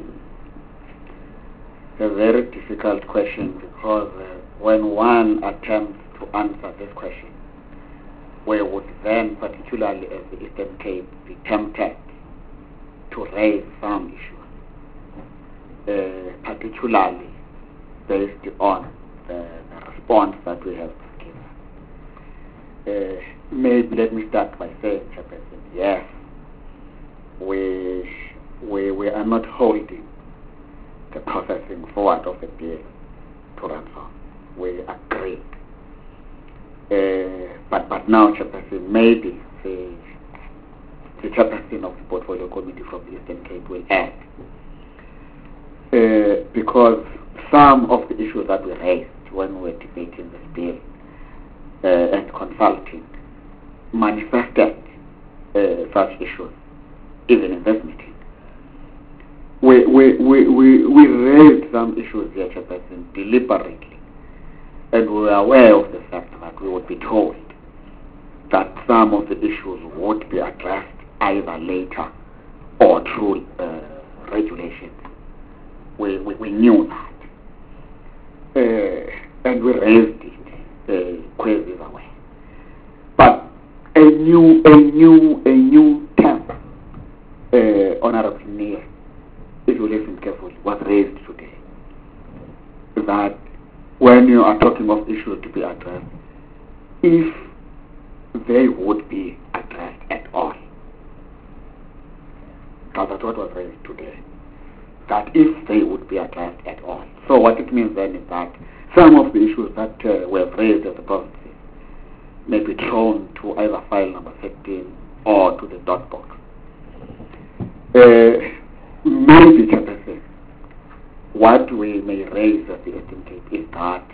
A very difficult question because uh, when one attempts to answer this question, we would then, particularly as the Eastern Cape, be tempted to raise some issues, uh, particularly based on the, the response that we have given. Uh, maybe let me start by saying, Chairperson, yes, we, we, we are not holding the processing forward of the bill to ransom. We agree. Uh, but, but now, Chairperson, maybe the, the Chairperson of the Portfolio Committee from the Eastern Cape will add. Uh, because some of the issues that we raised when we were debating this bill uh, and consulting manifested uh, such issues even in this meeting. We, we, we, we, we raised some issues here, Chairperson, deliberately, and we were aware of the fact that we would be told that some of the issues would be addressed either later or through uh, regulations. We, we, we knew that. Uh, and we raised it uh, quite away. But a new, a new, a new term, uh, Honorable Nia, if you listen carefully, was raised today. That when you are talking of issues to be addressed, if they would be addressed at all. Now that's what was raised today. That if they would be addressed at all. So what it means then is that some of the issues that uh, were raised as the provinces may be thrown to either file number thirteen or to the dot box. Uh, maybe, Chairperson, what we may raise at the Eastern Cape is that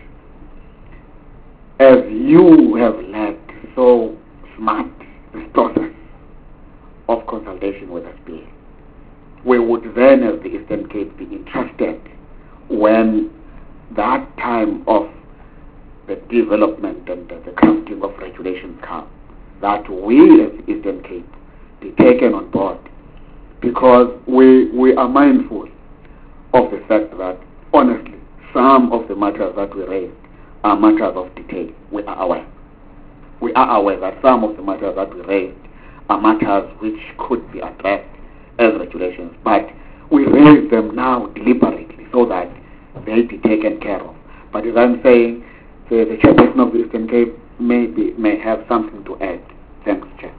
as you have led so smart this process of consultation with S B A, we would then as the Eastern Cape be interested when that time of the development and the, the crafting of regulations come, that we as the Eastern Cape be taken on board, because we, we are mindful of the fact that, honestly, some of the matters that we raised are matters of detail. We are aware. We are aware that some of the matters that we raised are matters which could be addressed as regulations, but we raise them now deliberately so that they be taken care of. But as I'm saying, So the chairperson of the Eastern Cape may, be, may have something to add. Thanks, Chair.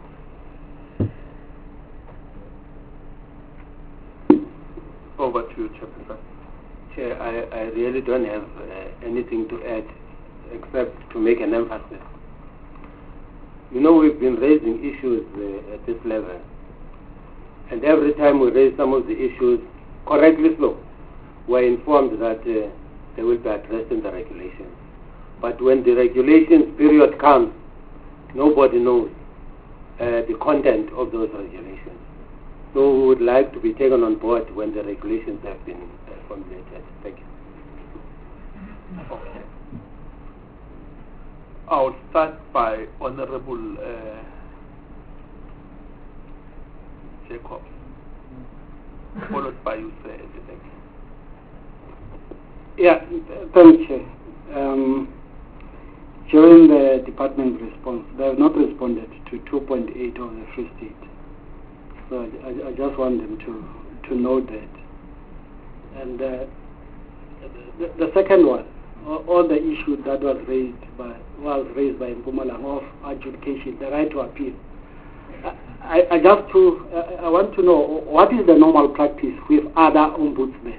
Over to you, Chairperson. Chair, I, I really don't have uh, anything to add except to make an emphasis. You know, we've been raising issues uh, at this level, and every time we raise some of the issues, correctly so, we're informed that uh, they will be addressed in the regulations. But when the regulations period comes, nobody knows uh, the content of those regulations. So we would like to be taken on board when the regulations have been uh, formulated. Thank you. Okay. I'll start by Honorable uh, Jacobs, followed by you, sir, at the next. Yeah, thank you. Um, during the department response, they have not responded to two point eight of the Free State. So I, I just want them to, to know that. And uh, the, the second one, all, all the issue that was raised by was raised by Mpumalanga of adjudication, the right to appeal. I, I just to I, I want to know what is the normal practice with other ombudsmen.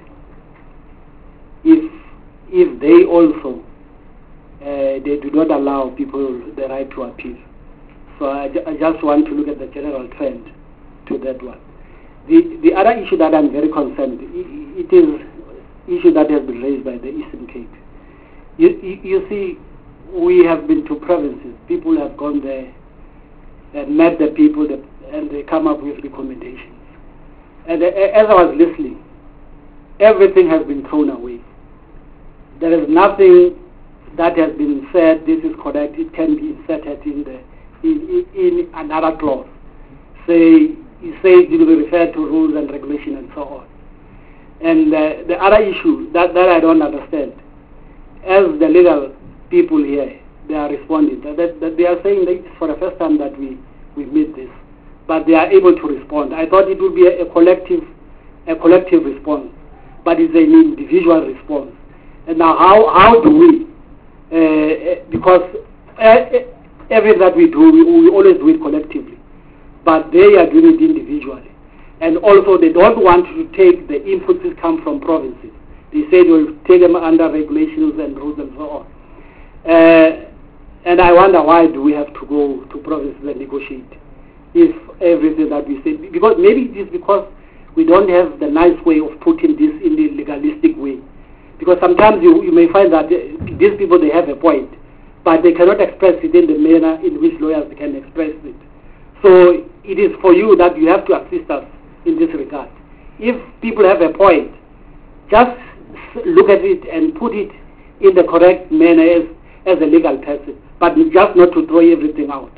If if they also uh, they do not allow people the right to appeal. So I, ju I just want to look at the general trend to that one. The the other issue that I'm very concerned, it, it is issue that has been raised by the Eastern Cape. You, you, you see, we have been to provinces. People have gone there and met the people, that, and they come up with recommendations. And uh, as I was listening, everything has been thrown away. There is nothing that has been said, this is correct, it can be inserted in the in, in, in another clause. Say, it says it will refer to rules and regulation and so on. And uh, the other issue that, that I don't understand, as the legal people here, they are responding, that, that, that they are saying that it's for the first time that we, we meet this, but they are able to respond. I thought it would be a, a collective a collective response, but it's an individual response. And now how, how do we, uh, because uh, everything that we do, we, we always do it collectively, but they are doing it individually. And also they don't want to take the inputs that come from provinces. They say they will take them under regulations and rules and so on. Uh, and I wonder why do we have to go to provinces and negotiate if everything that we say, because maybe it is because we don't have the nice way of putting this in the legalistic way. Because sometimes you, you may find that these people, they have a point, but they cannot express it in the manner in which lawyers can express it. So it is for you that you have to assist us in this regard. If people have a point, just look at it and put it in the correct manner as, as a legal person, but just not to throw everything out.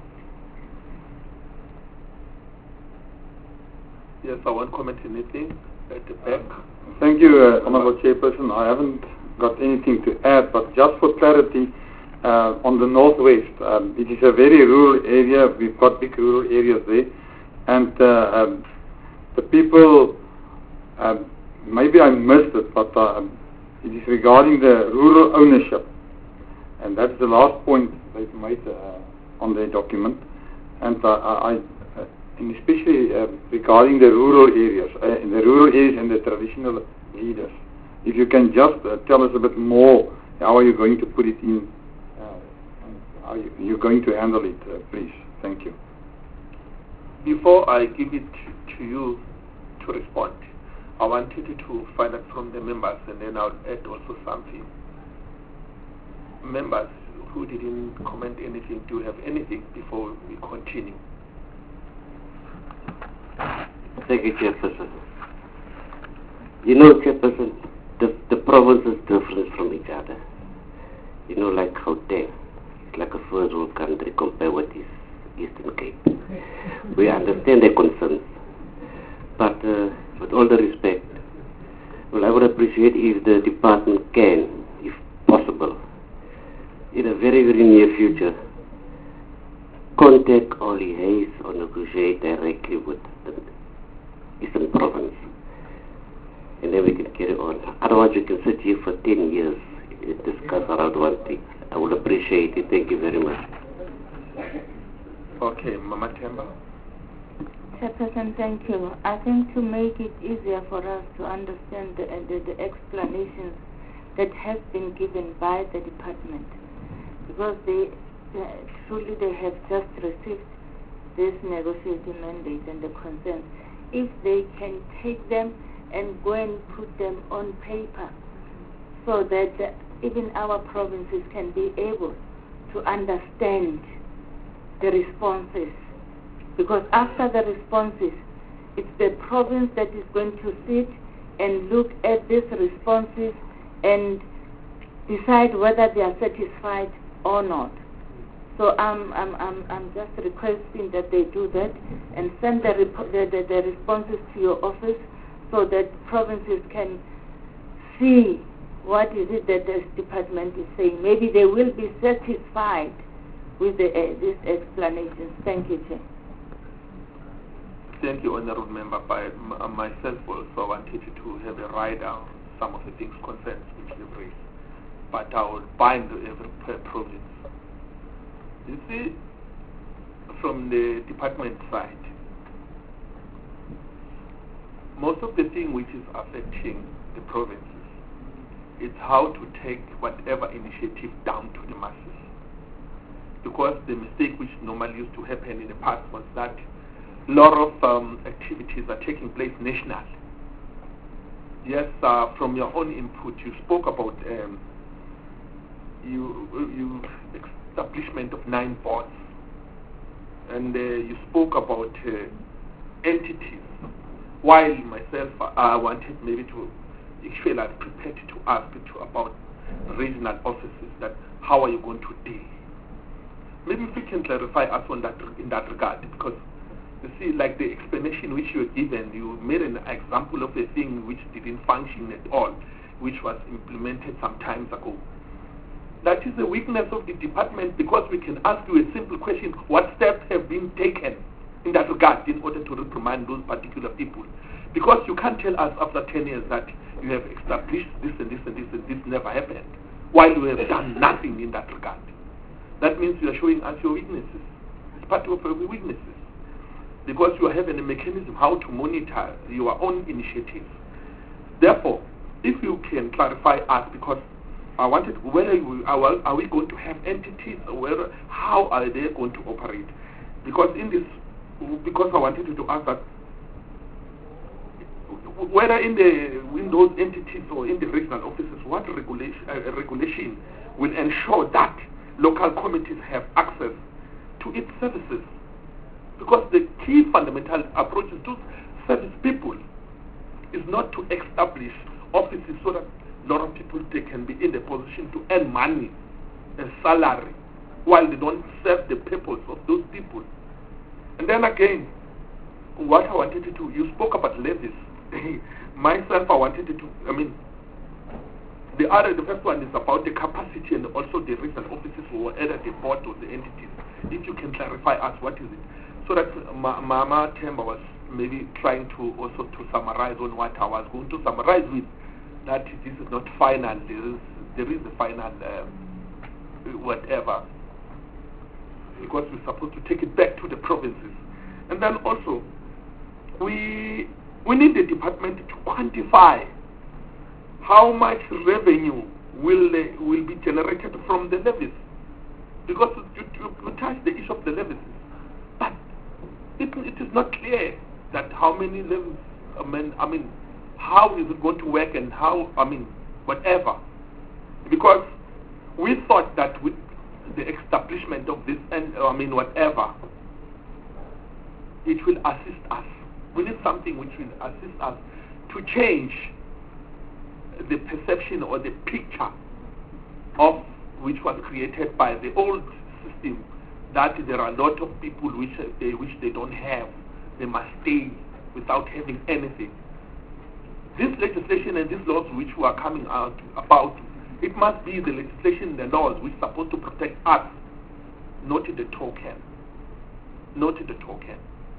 Yes, I won't comment anything at the back. Thank you, uh, Honorable Chairperson. I haven't got anything to add, but just for clarity, uh, on the northwest, um, it is a very rural area. We've got big rural areas there, and uh, um, the people, uh, maybe I missed it, but uh, it is regarding the rural ownership, and that's the last point they've made uh, on their document, and uh, I. And especially uh, regarding the rural areas, uh, in the rural areas and the traditional leaders. If you can just uh, tell us a bit more, how are you going to put it in, uh, and how you, you're going to handle it, uh, please. Thank you. Before I give it to you to respond, I wanted to find out from the members, and then I'll add also something. Members who didn't comment anything, do you have anything before we continue? Thank you, Chairperson. You know, Chairperson, the, the province is different from each other. You know, like Gauteng, it's like a first world country compared with this Eastern Cape. We understand their concerns, but uh, with all the respect, well, I would appreciate if the department can, if possible, in a very, very near future, contact Ollie Hayes or negotiate directly with the Eastern Province, and then we can carry on. Otherwise, we can sit here for ten years and discuss around one thing. I would appreciate it. Thank you very much. Okay, Mama Temba. Chairperson, thank you. I think to make it easier for us to understand the, the, the explanations that has been given by the department, because they, they truly they have just received this negotiating mandate and the consent. If they can take them and go and put them on paper, so that uh, even our provinces can be able to understand the responses. Because after the responses, it's the province that is going to sit and look at these responses and decide whether they are satisfied or not. So I'm, I'm, I'm, I'm just requesting that they do that and send the, rep- the, the, the responses to your office so that provinces can see what is it that this department is saying. Maybe they will be satisfied with the, uh, these explanations. Thank you, Chair. Thank you, Honourable Member. By m- myself also wanted to have a write down some of the things concerns which you've raised. But I will bind every province. You see, from the department side, most of the thing which is affecting the provinces is how to take whatever initiative down to the masses. Because the mistake which normally used to happen in the past was that a lot of um, activities are taking place nationally. Yes, uh, from your own input, you spoke about um, you, you establishment of nine boards, and uh, you spoke about uh, entities. While myself, uh, I wanted maybe to, actually, I prepared to ask you about regional offices. That how are you going to deal? Maybe if we can clarify us on that in that regard, because you see, like the explanation which you were given, you made an example of a thing which didn't function at all, which was implemented some times ago. That is a weakness of the department, because we can ask you a simple question: what steps have been taken in that regard in order to reprimand those particular people? Because you can't tell us after ten years that you have established this and this and this and this never happened, while you have done nothing in that regard. That means you are showing us your weaknesses. It's part of your weaknesses. Because you are having a mechanism how to monitor your own initiatives. Therefore, if you can clarify us, because I wanted, whether we, are, are we going to have entities, or whether, how are they going to operate? Because in this, because I wanted you to ask that, whether in the in those entities or in the regional offices, what regulation uh, regulation will ensure that local committees have access to its services? Because the key fundamental approach to service people is not to establish offices so that a lot of people they can be in the position to earn money, a salary, while they don't serve the purpose of those people. And then again, what I wanted to do, you spoke about levies. Myself, I wanted to, I mean, the other, the first one is about the capacity and also the regional offices or either the board or the entities. If you can clarify us, what is it? So that Ma- Mama Temba was maybe trying to also to summarize on what I was going to summarize with, that this is not final, there is, there is a final um, whatever, because we're supposed to take it back to the provinces. And then also, we we need the department to quantify how much revenue will uh, will be generated from the levies, because you, you, you touch the issue of the levies, but it, it is not clear that how many levies, I mean, I mean, how is it going to work and how, I mean, whatever, because we thought that with the establishment of this, and I mean, whatever, it will assist us. We need something which will assist us to change the perception or the picture of which was created by the old system, that there are a lot of people which uh, they, which they don't have, they must stay without having anything. This legislation and these laws which we are coming out about, it must be the legislation and the laws which are supposed to protect us, not the token, not the token.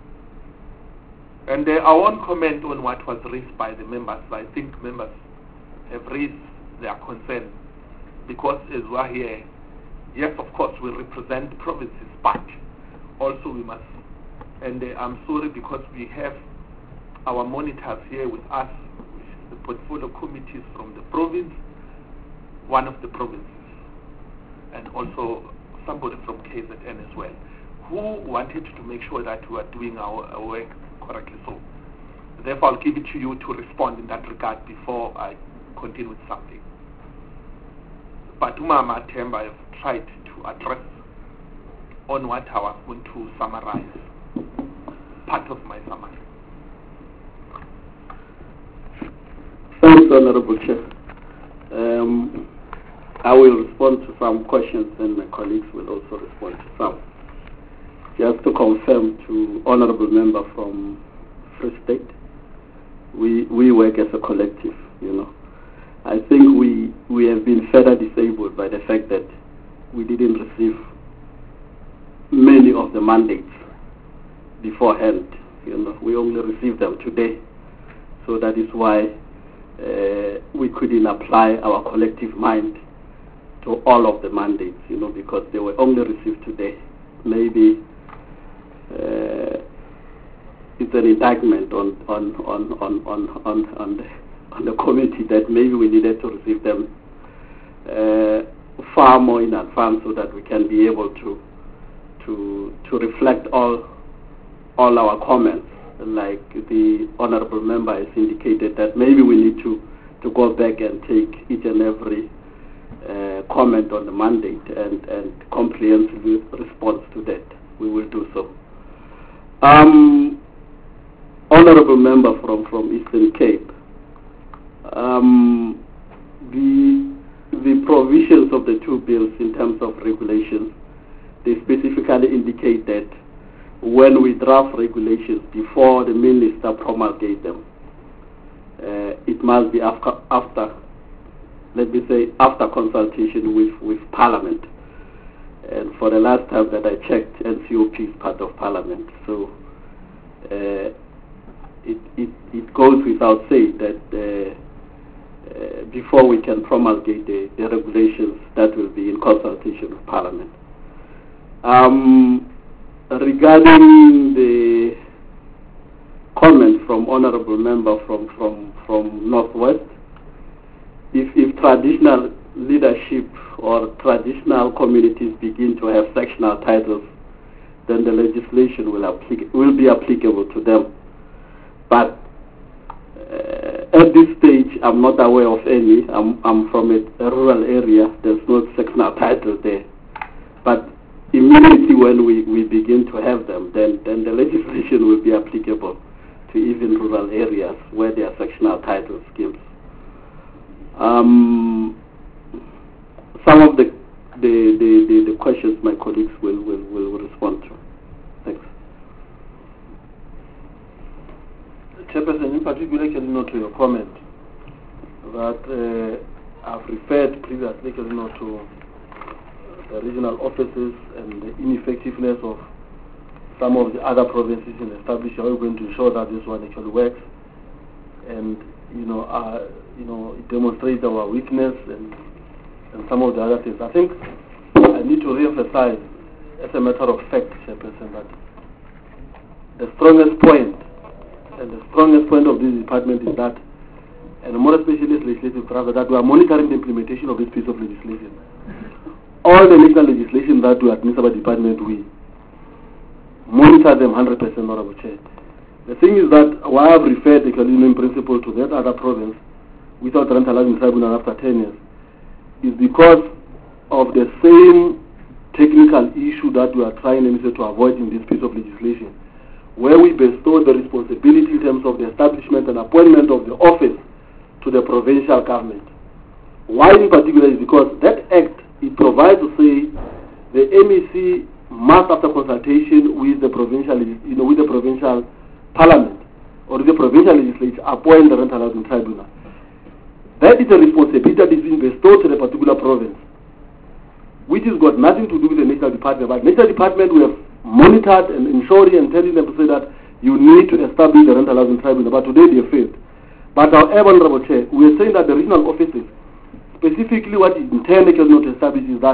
And uh, I won't comment on what was raised by the members. I think members have raised their concern, because as we are here, yes, of course, we represent provinces, but also we must, and uh, I'm sorry because we have our monitors here with us, the portfolio committees from the province, one of the provinces, and also somebody from K Z N as well, who wanted to make sure that we are doing our, our work correctly. So, therefore, I'll give it to you to respond in that regard before I continue with something. But Umama Temba, I've tried to address on what I was going to summarize, part of my summary. Thanks, Honorable Chair. Um, I will respond to some questions and my colleagues will also respond to some. Just to confirm to Honorable Member from Free State, we, we work as a collective, you know. I think we, we have been further disabled by the fact that we didn't receive many of the mandates beforehand, you know. We only received them today. So that is why uh, we couldn't apply our collective mind to all of the mandates, you know, because they were only received today. Maybe uh, it's an indictment on on on on on on, on, the, on the committee that maybe we needed to receive them uh, far more in advance so that we can be able to to to reflect all all our comments. Like the honorable member has indicated that maybe we need to to go back and take each and every Uh, comment on the mandate and, and comprehensive response to that. We will do so. Um, honorable member from, from Eastern Cape, um, the, the provisions of the two bills in terms of regulations, they specifically indicate that when we draft regulations before the minister promulgates them, uh, it must be after, after let me say, after consultation with, with Parliament. And for the last time that I checked, N C O P is part of Parliament. So uh, it, it, it goes without saying that uh, uh, before we can promulgate the, the regulations, that will be in consultation with Parliament. Um, regarding the comment from Honourable Member from, from, from Northwest, If, if traditional leadership or traditional communities begin to have sectional titles, then the legislation will, applic- will be applicable to them. But uh, at this stage, I'm not aware of any. I'm, I'm from a, a rural area. There's no sectional title there. But immediately when we, we begin to have them, then, then the legislation will be applicable to even rural areas where there are sectional title schemes. Um, some of the the, the, the the questions my colleagues will, will, will respond to. Thanks. Chairperson, in particular, can you note to your comment that uh, I've referred previously, can you note to the regional offices and the ineffectiveness of some of the other provinces in establishing how we're going to ensure that this one actually works, and you know, uh, you know, it demonstrates our weakness and and some of the other things. I think I need to re-emphasize, as a matter of fact, Chairperson, that the strongest point and the strongest point of this department is that, and more especially as legislative drafter, that we are monitoring the implementation of this piece of legislation. All the national legislation that we administer by the department, we monitor them one hundred percent, Honorable Chair. The thing is that why I've referred the in principle to that other province without rent allowing tribunal after ten years is because of the same technical issue that we are trying to avoid in this piece of legislation, where we bestow the responsibility in terms of the establishment and appointment of the office to the provincial government. Why in particular is because that act, it provides to say the M E C must, after consultation with the provincial, you know, with the provincial parliament or the provincial legislature, appoint the rental housing tribunal. That is a responsibility that is being bestowed to the particular province, which has got nothing to do with the national department. But national department, we have monitored and ensuring and telling them to say that you need to establish the rental housing tribunal. But today they failed. But however, Honorable Chair, we are saying that the regional offices, specifically what is intended not to establish is that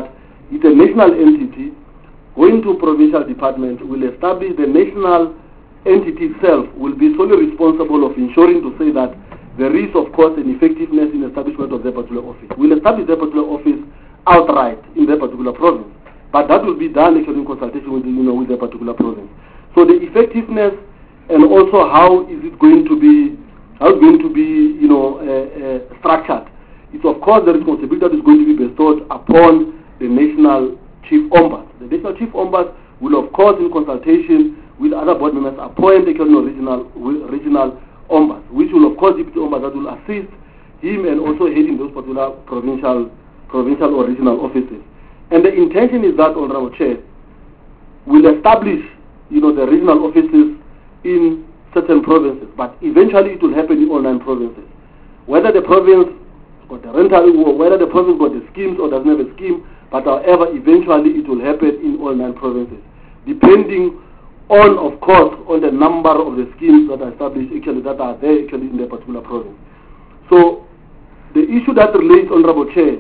It's a national entity going to provincial department, will establish the national entity itself, will be solely responsible of ensuring to say that there is, of course, an effectiveness in establishment of their particular office. We'll establish their particular office outright in their particular province, but that will be done actually in consultation with, you know, with their particular province. So the effectiveness and also how is it going to be, how it's going to be, you know, uh, uh, structured. It's of course the responsibility that is going to be bestowed upon the national chief ombuds. The national chief ombuds will, of course, in consultation with other board members, appoint a regional regional ombuds, which will, of course, be the ombuds that will assist him and also heading those particular provincial, provincial or regional offices. And the intention is that, Honorable Chair, will establish, you know, the regional offices in certain provinces, but eventually it will happen in all nine provinces. Whether the province got the rental, or whether the province got the schemes or doesn't have a scheme, but however, eventually it will happen in all nine provinces, depending on, of course, on the number of the schemes that are established actually that are there actually in the particular province. So the issue that relates, Honorable Chair,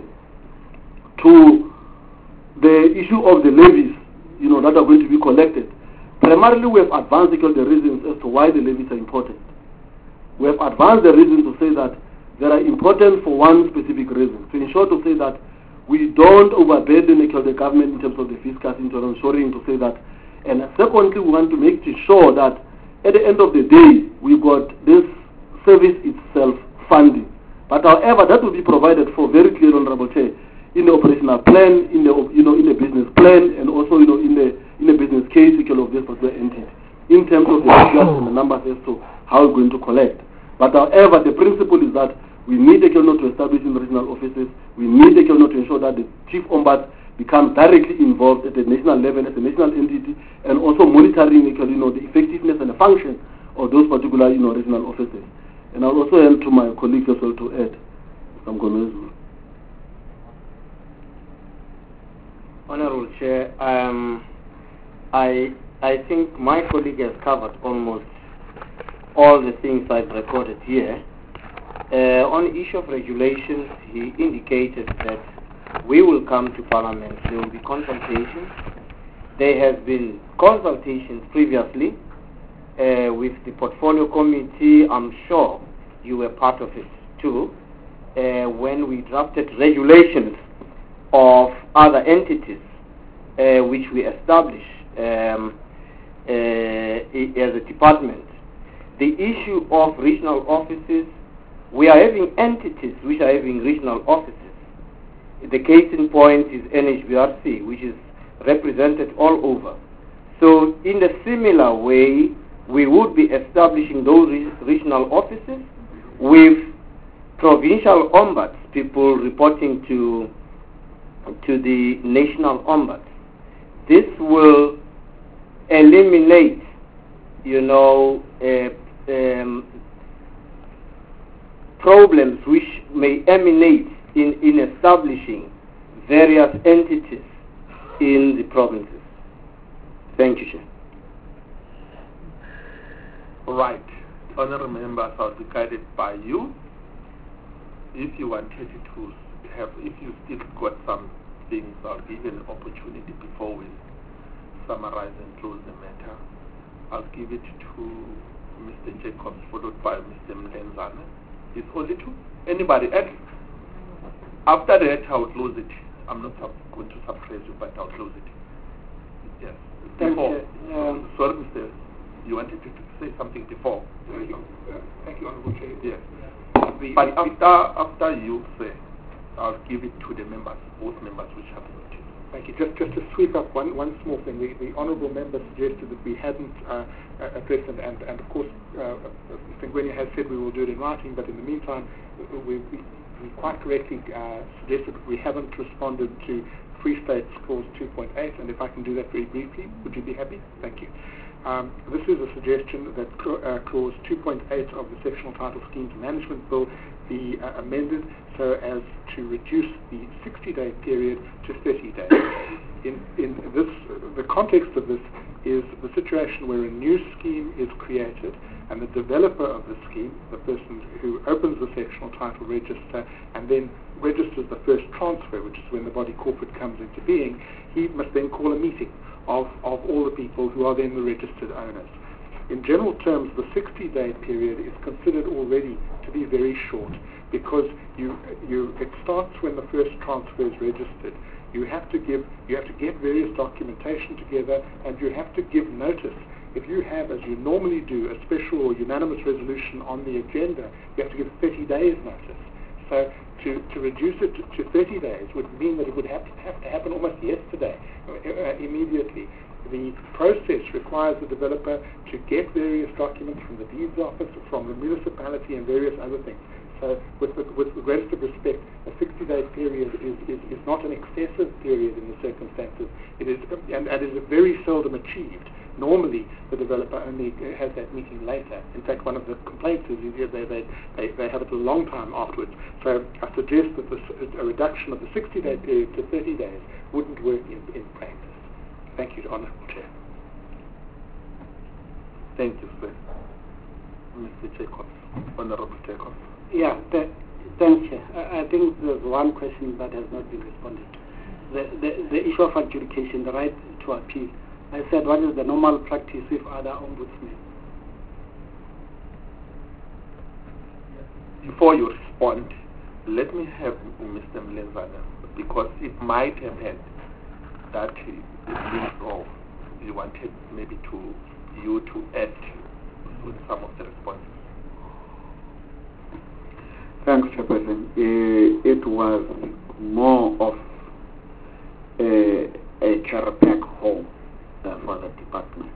to the issue of the levies, you know, that are going to be collected, primarily we have advanced the reasons as to why the levies are important. We have advanced the reasons to say that they are important for one specific reason, to ensure to say that we don't overburden the government in terms of the fiscal, in terms of ensuring to say that. And secondly, we want to make sure that at the end of the day, we've got this service itself funding. But however, that will be provided for very clear, Honorable Chair, in the operational plan, in the you know in the business plan, and also you know in the in the business case of this particular entity, in terms of the figures and the numbers as to how we're going to collect. But however, the principle is that we need a note to establish in the regional offices. We need a note to ensure that the chief ombuds becomes directly involved at the national level as a national entity, and also monitoring, you know, the effectiveness and the function of those particular, you know, regional offices. And I'll also hand to my colleagues as well to add. I'm going to. Honorable Chair, um, I I think my colleague has covered almost all the things I've recorded here. Uh, on the issue of regulations, he indicated that we will come to Parliament. There will be consultations. There have been consultations previously uh, with the Portfolio Committee. I'm sure you were part of it too, uh, when we drafted regulations of other entities uh, which we established um, uh, as a department. The issue of regional offices, we are having entities which are having regional offices. The case in point is N H B R C, which is represented all over. So in a similar way, we would be establishing those re regional offices with provincial ombuds, people reporting to, to the national ombuds. This will eliminate, you know, uh, um, problems which may emanate in, in establishing various entities in the provinces. Thank you, Chair. Right. Honourable members, I'll be guided by you. If you wanted to have, if you still got some things, I'll give you an opportunity before we summarize and close the matter. I'll give it to Mister Jacobs, followed by Mister Mlenzane. It's only two. Anybody else? After that, I'll close it. I'm not going to suppress you, but I'll close it. Yes. Before. Um, sorry, Mister You wanted to say something before. Thank you, uh, thank you, Honourable Chair. Yes. The, but the, after after you say, I'll give it to the members, both members which have voted. Thank you. Just just to sweep up one one small thing. The, the Honourable Member suggested that we hadn't uh, addressed, and, and, and of course, uh, Mister Ngwenya has said we will do it in writing, but in the meantime, we, we, we quite correctly uh, suggested that we haven't responded to Free States Clause two point eight, and if I can do that very briefly, would you be happy? Thank you. Um, this is a suggestion that uh, Clause two point eight of the Sectional Title Schemes Management Bill be uh, amended so as to reduce the sixty-day period to thirty days. In, in this, the context of this is the situation where a new scheme is created and the developer of the scheme, the person who opens the sectional title register and then registers the first transfer, which is when the body corporate comes into being, he must then call a meeting of, of all the people who are then the registered owners. In general terms, the sixty-day period is considered already to be very short because you, you, it starts when the first transfer is registered. You have to give, you have to get various documentation together, and you have to give notice. If you have, as you normally do, a special or unanimous resolution on the agenda, you have to give thirty days notice. So to, to reduce it to, to thirty days would mean that it would have to, have to happen almost yesterday, uh, immediately. The process requires the developer to get various documents from the deeds office, from the municipality, and various other things. So with the, with the greatest of respect, a sixty-day period is, is, is not an excessive period in the circumstances. It is, and, and it is very seldom achieved. Normally, the developer only has that meeting later. In fact, one of the complaints is they, they, they, they have it a long time afterwards. So I suggest that this, a reduction of the sixty-day period to thirty days wouldn't work in, in practice. Thank you, Honourable Chair. Thank you, sir. Mister Jacobs, Honourable Jacobs. Yeah, th- thanks, Chair. I, I think there's one question that has not been responded to. The, the, the issue of adjudication, the right to appeal. I said, what is the normal practice with other ombudsmen? Before you respond, let me have Mister Mlenzana, because it might have had that or you wanted maybe to you to add with some of the responses. Thanks, Chairperson. Uh, it was more of a, a care pack home uh, for the department.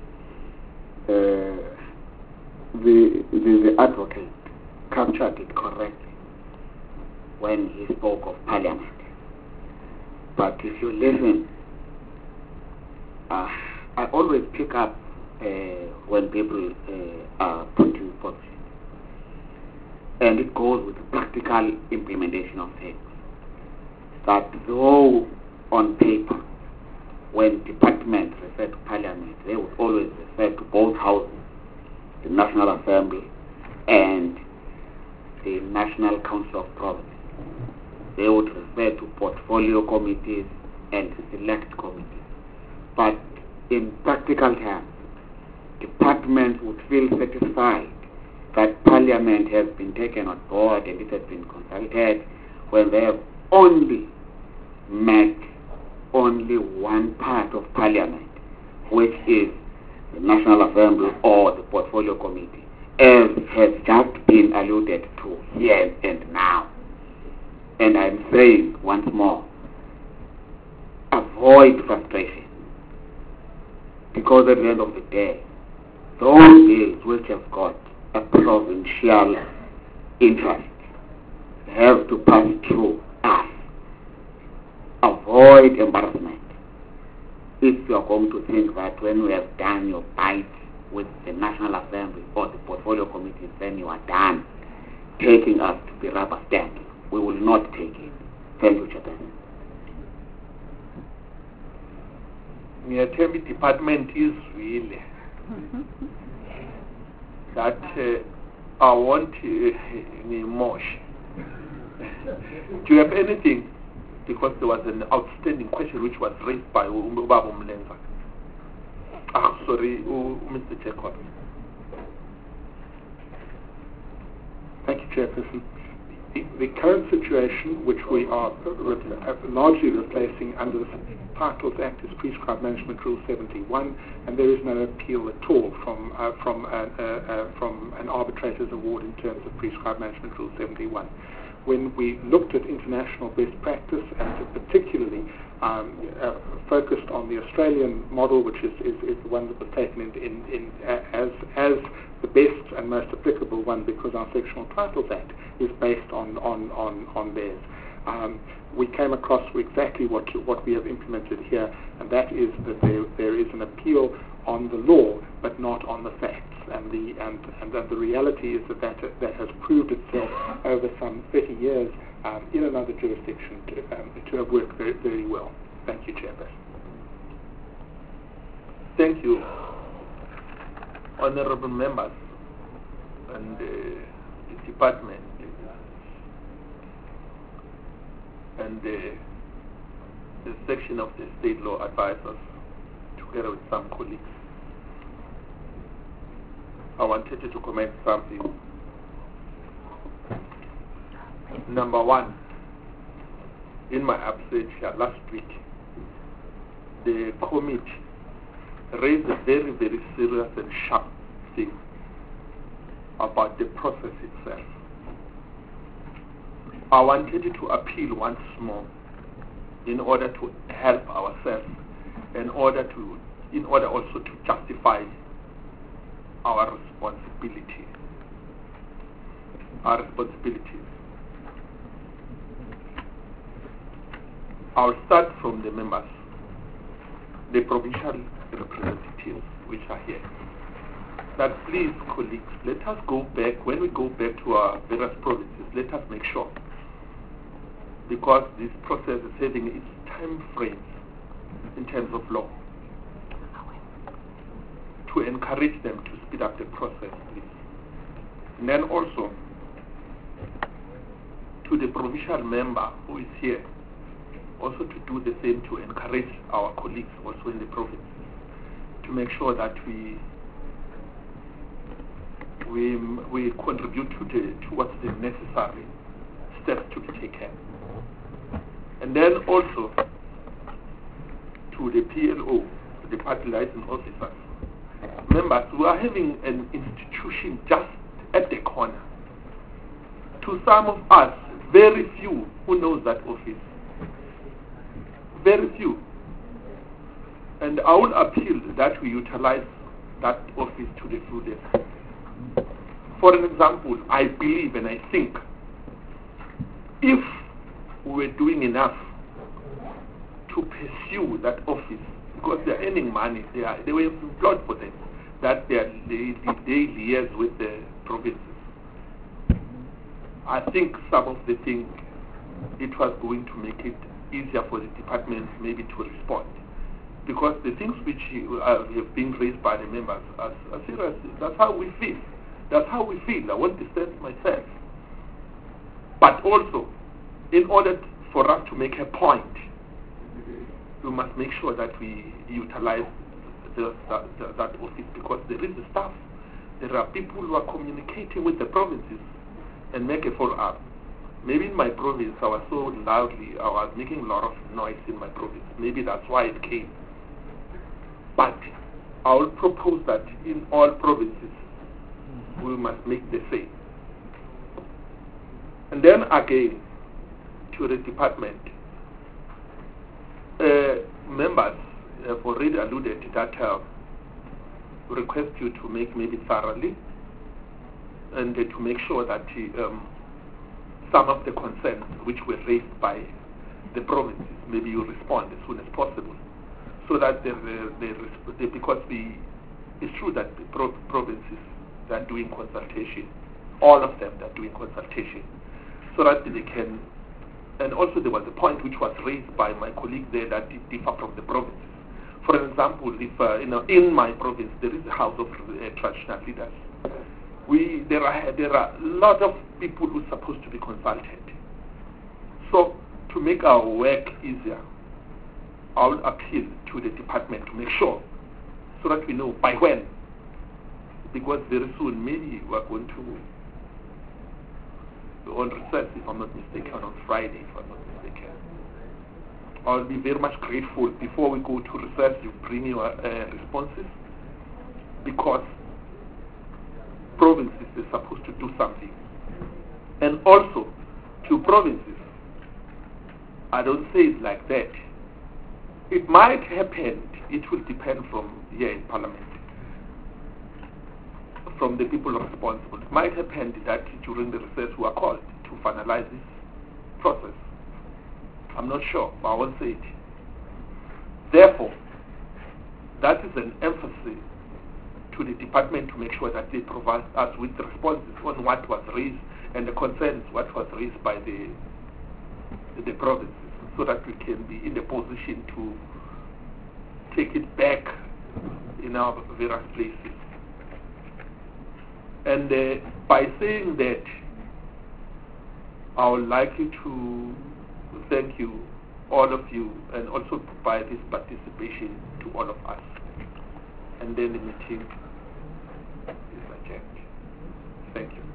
Uh, the, the the advocate captured it correctly when he spoke of Parliament. But if you listen, uh, I always pick up uh, when people uh, are putting position. And it goes with the practical implementation of things. That though on paper, when departments refer to Parliament, they would always refer to both houses, the National Assembly and the National Council of Province. They would refer to portfolio committees and select committees. But in practical terms, departments would feel satisfied that Parliament has been taken on board and it has been consulted when they have only met only one part of Parliament, which is the National Assembly or the Portfolio Committee, as has just been alluded to here and now. And I'm saying once more, avoid frustration, because at the end of the day, those bills which have got a provincial interest have to pass through us. Avoid embarrassment. If you are going to think that when we have done your bite with the National Assembly or the Portfolio Committee, then you are done taking us to be rubber stamped, we will not take it. Thank you, Chairman. The department is really that uh, I want uh, more. Do you have anything? Because there was an outstanding question which was raised by Ubaba Mlenza. Ah, sorry, uh, Mister Jacob. Thank you, Chairperson. The, the current situation, which we are re- largely replacing under the Titles Act, is Prescribed Management Rule seventy-one, and there is no appeal at all from uh, from, uh, uh, uh, from an arbitrator's award in terms of Prescribed Management Rule seventy-one. When we looked at international best practice, and particularly um, uh, focused on the Australian model, which is, is, is the one that was taken in, in, in, uh, as, as the best and most applicable one, because our Sectional Titles Act is based on, on, on, on theirs. um, we came across exactly what what we have implemented here, and that is that there, there is an appeal on the law, but not on the facts. And the and and that the reality is that that, that has proved itself over some thirty years um, in another jurisdiction to, um, to have worked very, very well. Thank you, Chairperson. Thank you, honorable members and uh, the department and uh, the section of the state law advisors, together with some colleagues. I wanted to comment something. Number one, in my absence here last week, the committee raised a very, very serious and sharp thing about the process itself. I wanted to appeal once more in order to help ourselves, in order to, in order also to justify our responsibility, our responsibilities. I'll start from the members, the provincial representatives which are here. That please, colleagues, let us go back, when we go back to our various provinces, let us make sure, because this process is having its time frames in terms of law, to encourage them to speed up the process, please. And then also, to the provincial member who is here, also to do the same, to encourage our colleagues also in the provinces, to make sure that we we we contribute to the towards the necessary steps to be taken. And then also to the P L O, the party license officers, members, we are having an institution just at the corner. To some of us, very few who knows that office. Very few. And I will appeal that we utilize that office to the fullest. For an example, I believe and I think if we were doing enough to pursue that office, because they are earning money, they are they were employed for them, that they are they, they liaise with the provinces. I think some of the things, it was going to make it easier for the department maybe to respond, because the things which uh, have been raised by the members are, are serious. That's how we feel. That's how we feel. I won't distance myself. But also, in order for us to make a point, we must make sure that we utilize the, the, the, that office, because there is the staff. There are people who are communicating with the provinces and make a follow-up. Maybe in my province I was so loudly, I was making a lot of noise in my province. Maybe that's why it came. But I will propose that in all provinces we must make the same. And then again, to the department, uh, members have already alluded that uh, we request you to make maybe thoroughly and uh, to make sure that um, some of the concerns which were raised by the provinces, maybe you respond as soon as possible, so that the, the, the, because we, it's true that the pro provinces are doing consultation, all of them are doing consultation, so that they can, and also there was a point which was raised by my colleague there that it differ from the provinces. For example, if uh, you know, in my province there is a house of uh, traditional leaders, we there are there are a lot of people who are supposed to be consulted. So to make our work easier, I will appeal to the department to make sure, so that we know by when, because very soon maybe we are going to go on recess, if I'm not mistaken, on Friday, if I'm not mistaken. I'll be very much grateful before we go to recess you bring your uh, responses, because provinces are supposed to do something. And also to provinces, I don't say it like that. It might happen, it will depend from here in Parliament, from the people responsible. It might happen that during the recess we are called to finalize this process. I'm not sure, but I won't say it. Therefore, that is an emphasis to the department to make sure that they provide us with responses on what was raised and the concerns what was raised by the the provinces, so that we can be in the position to take it back in our various places. And uh, by saying that, I would like you to thank you, all of you, and also by this participation to all of us. And then the meeting is adjourned. Thank you.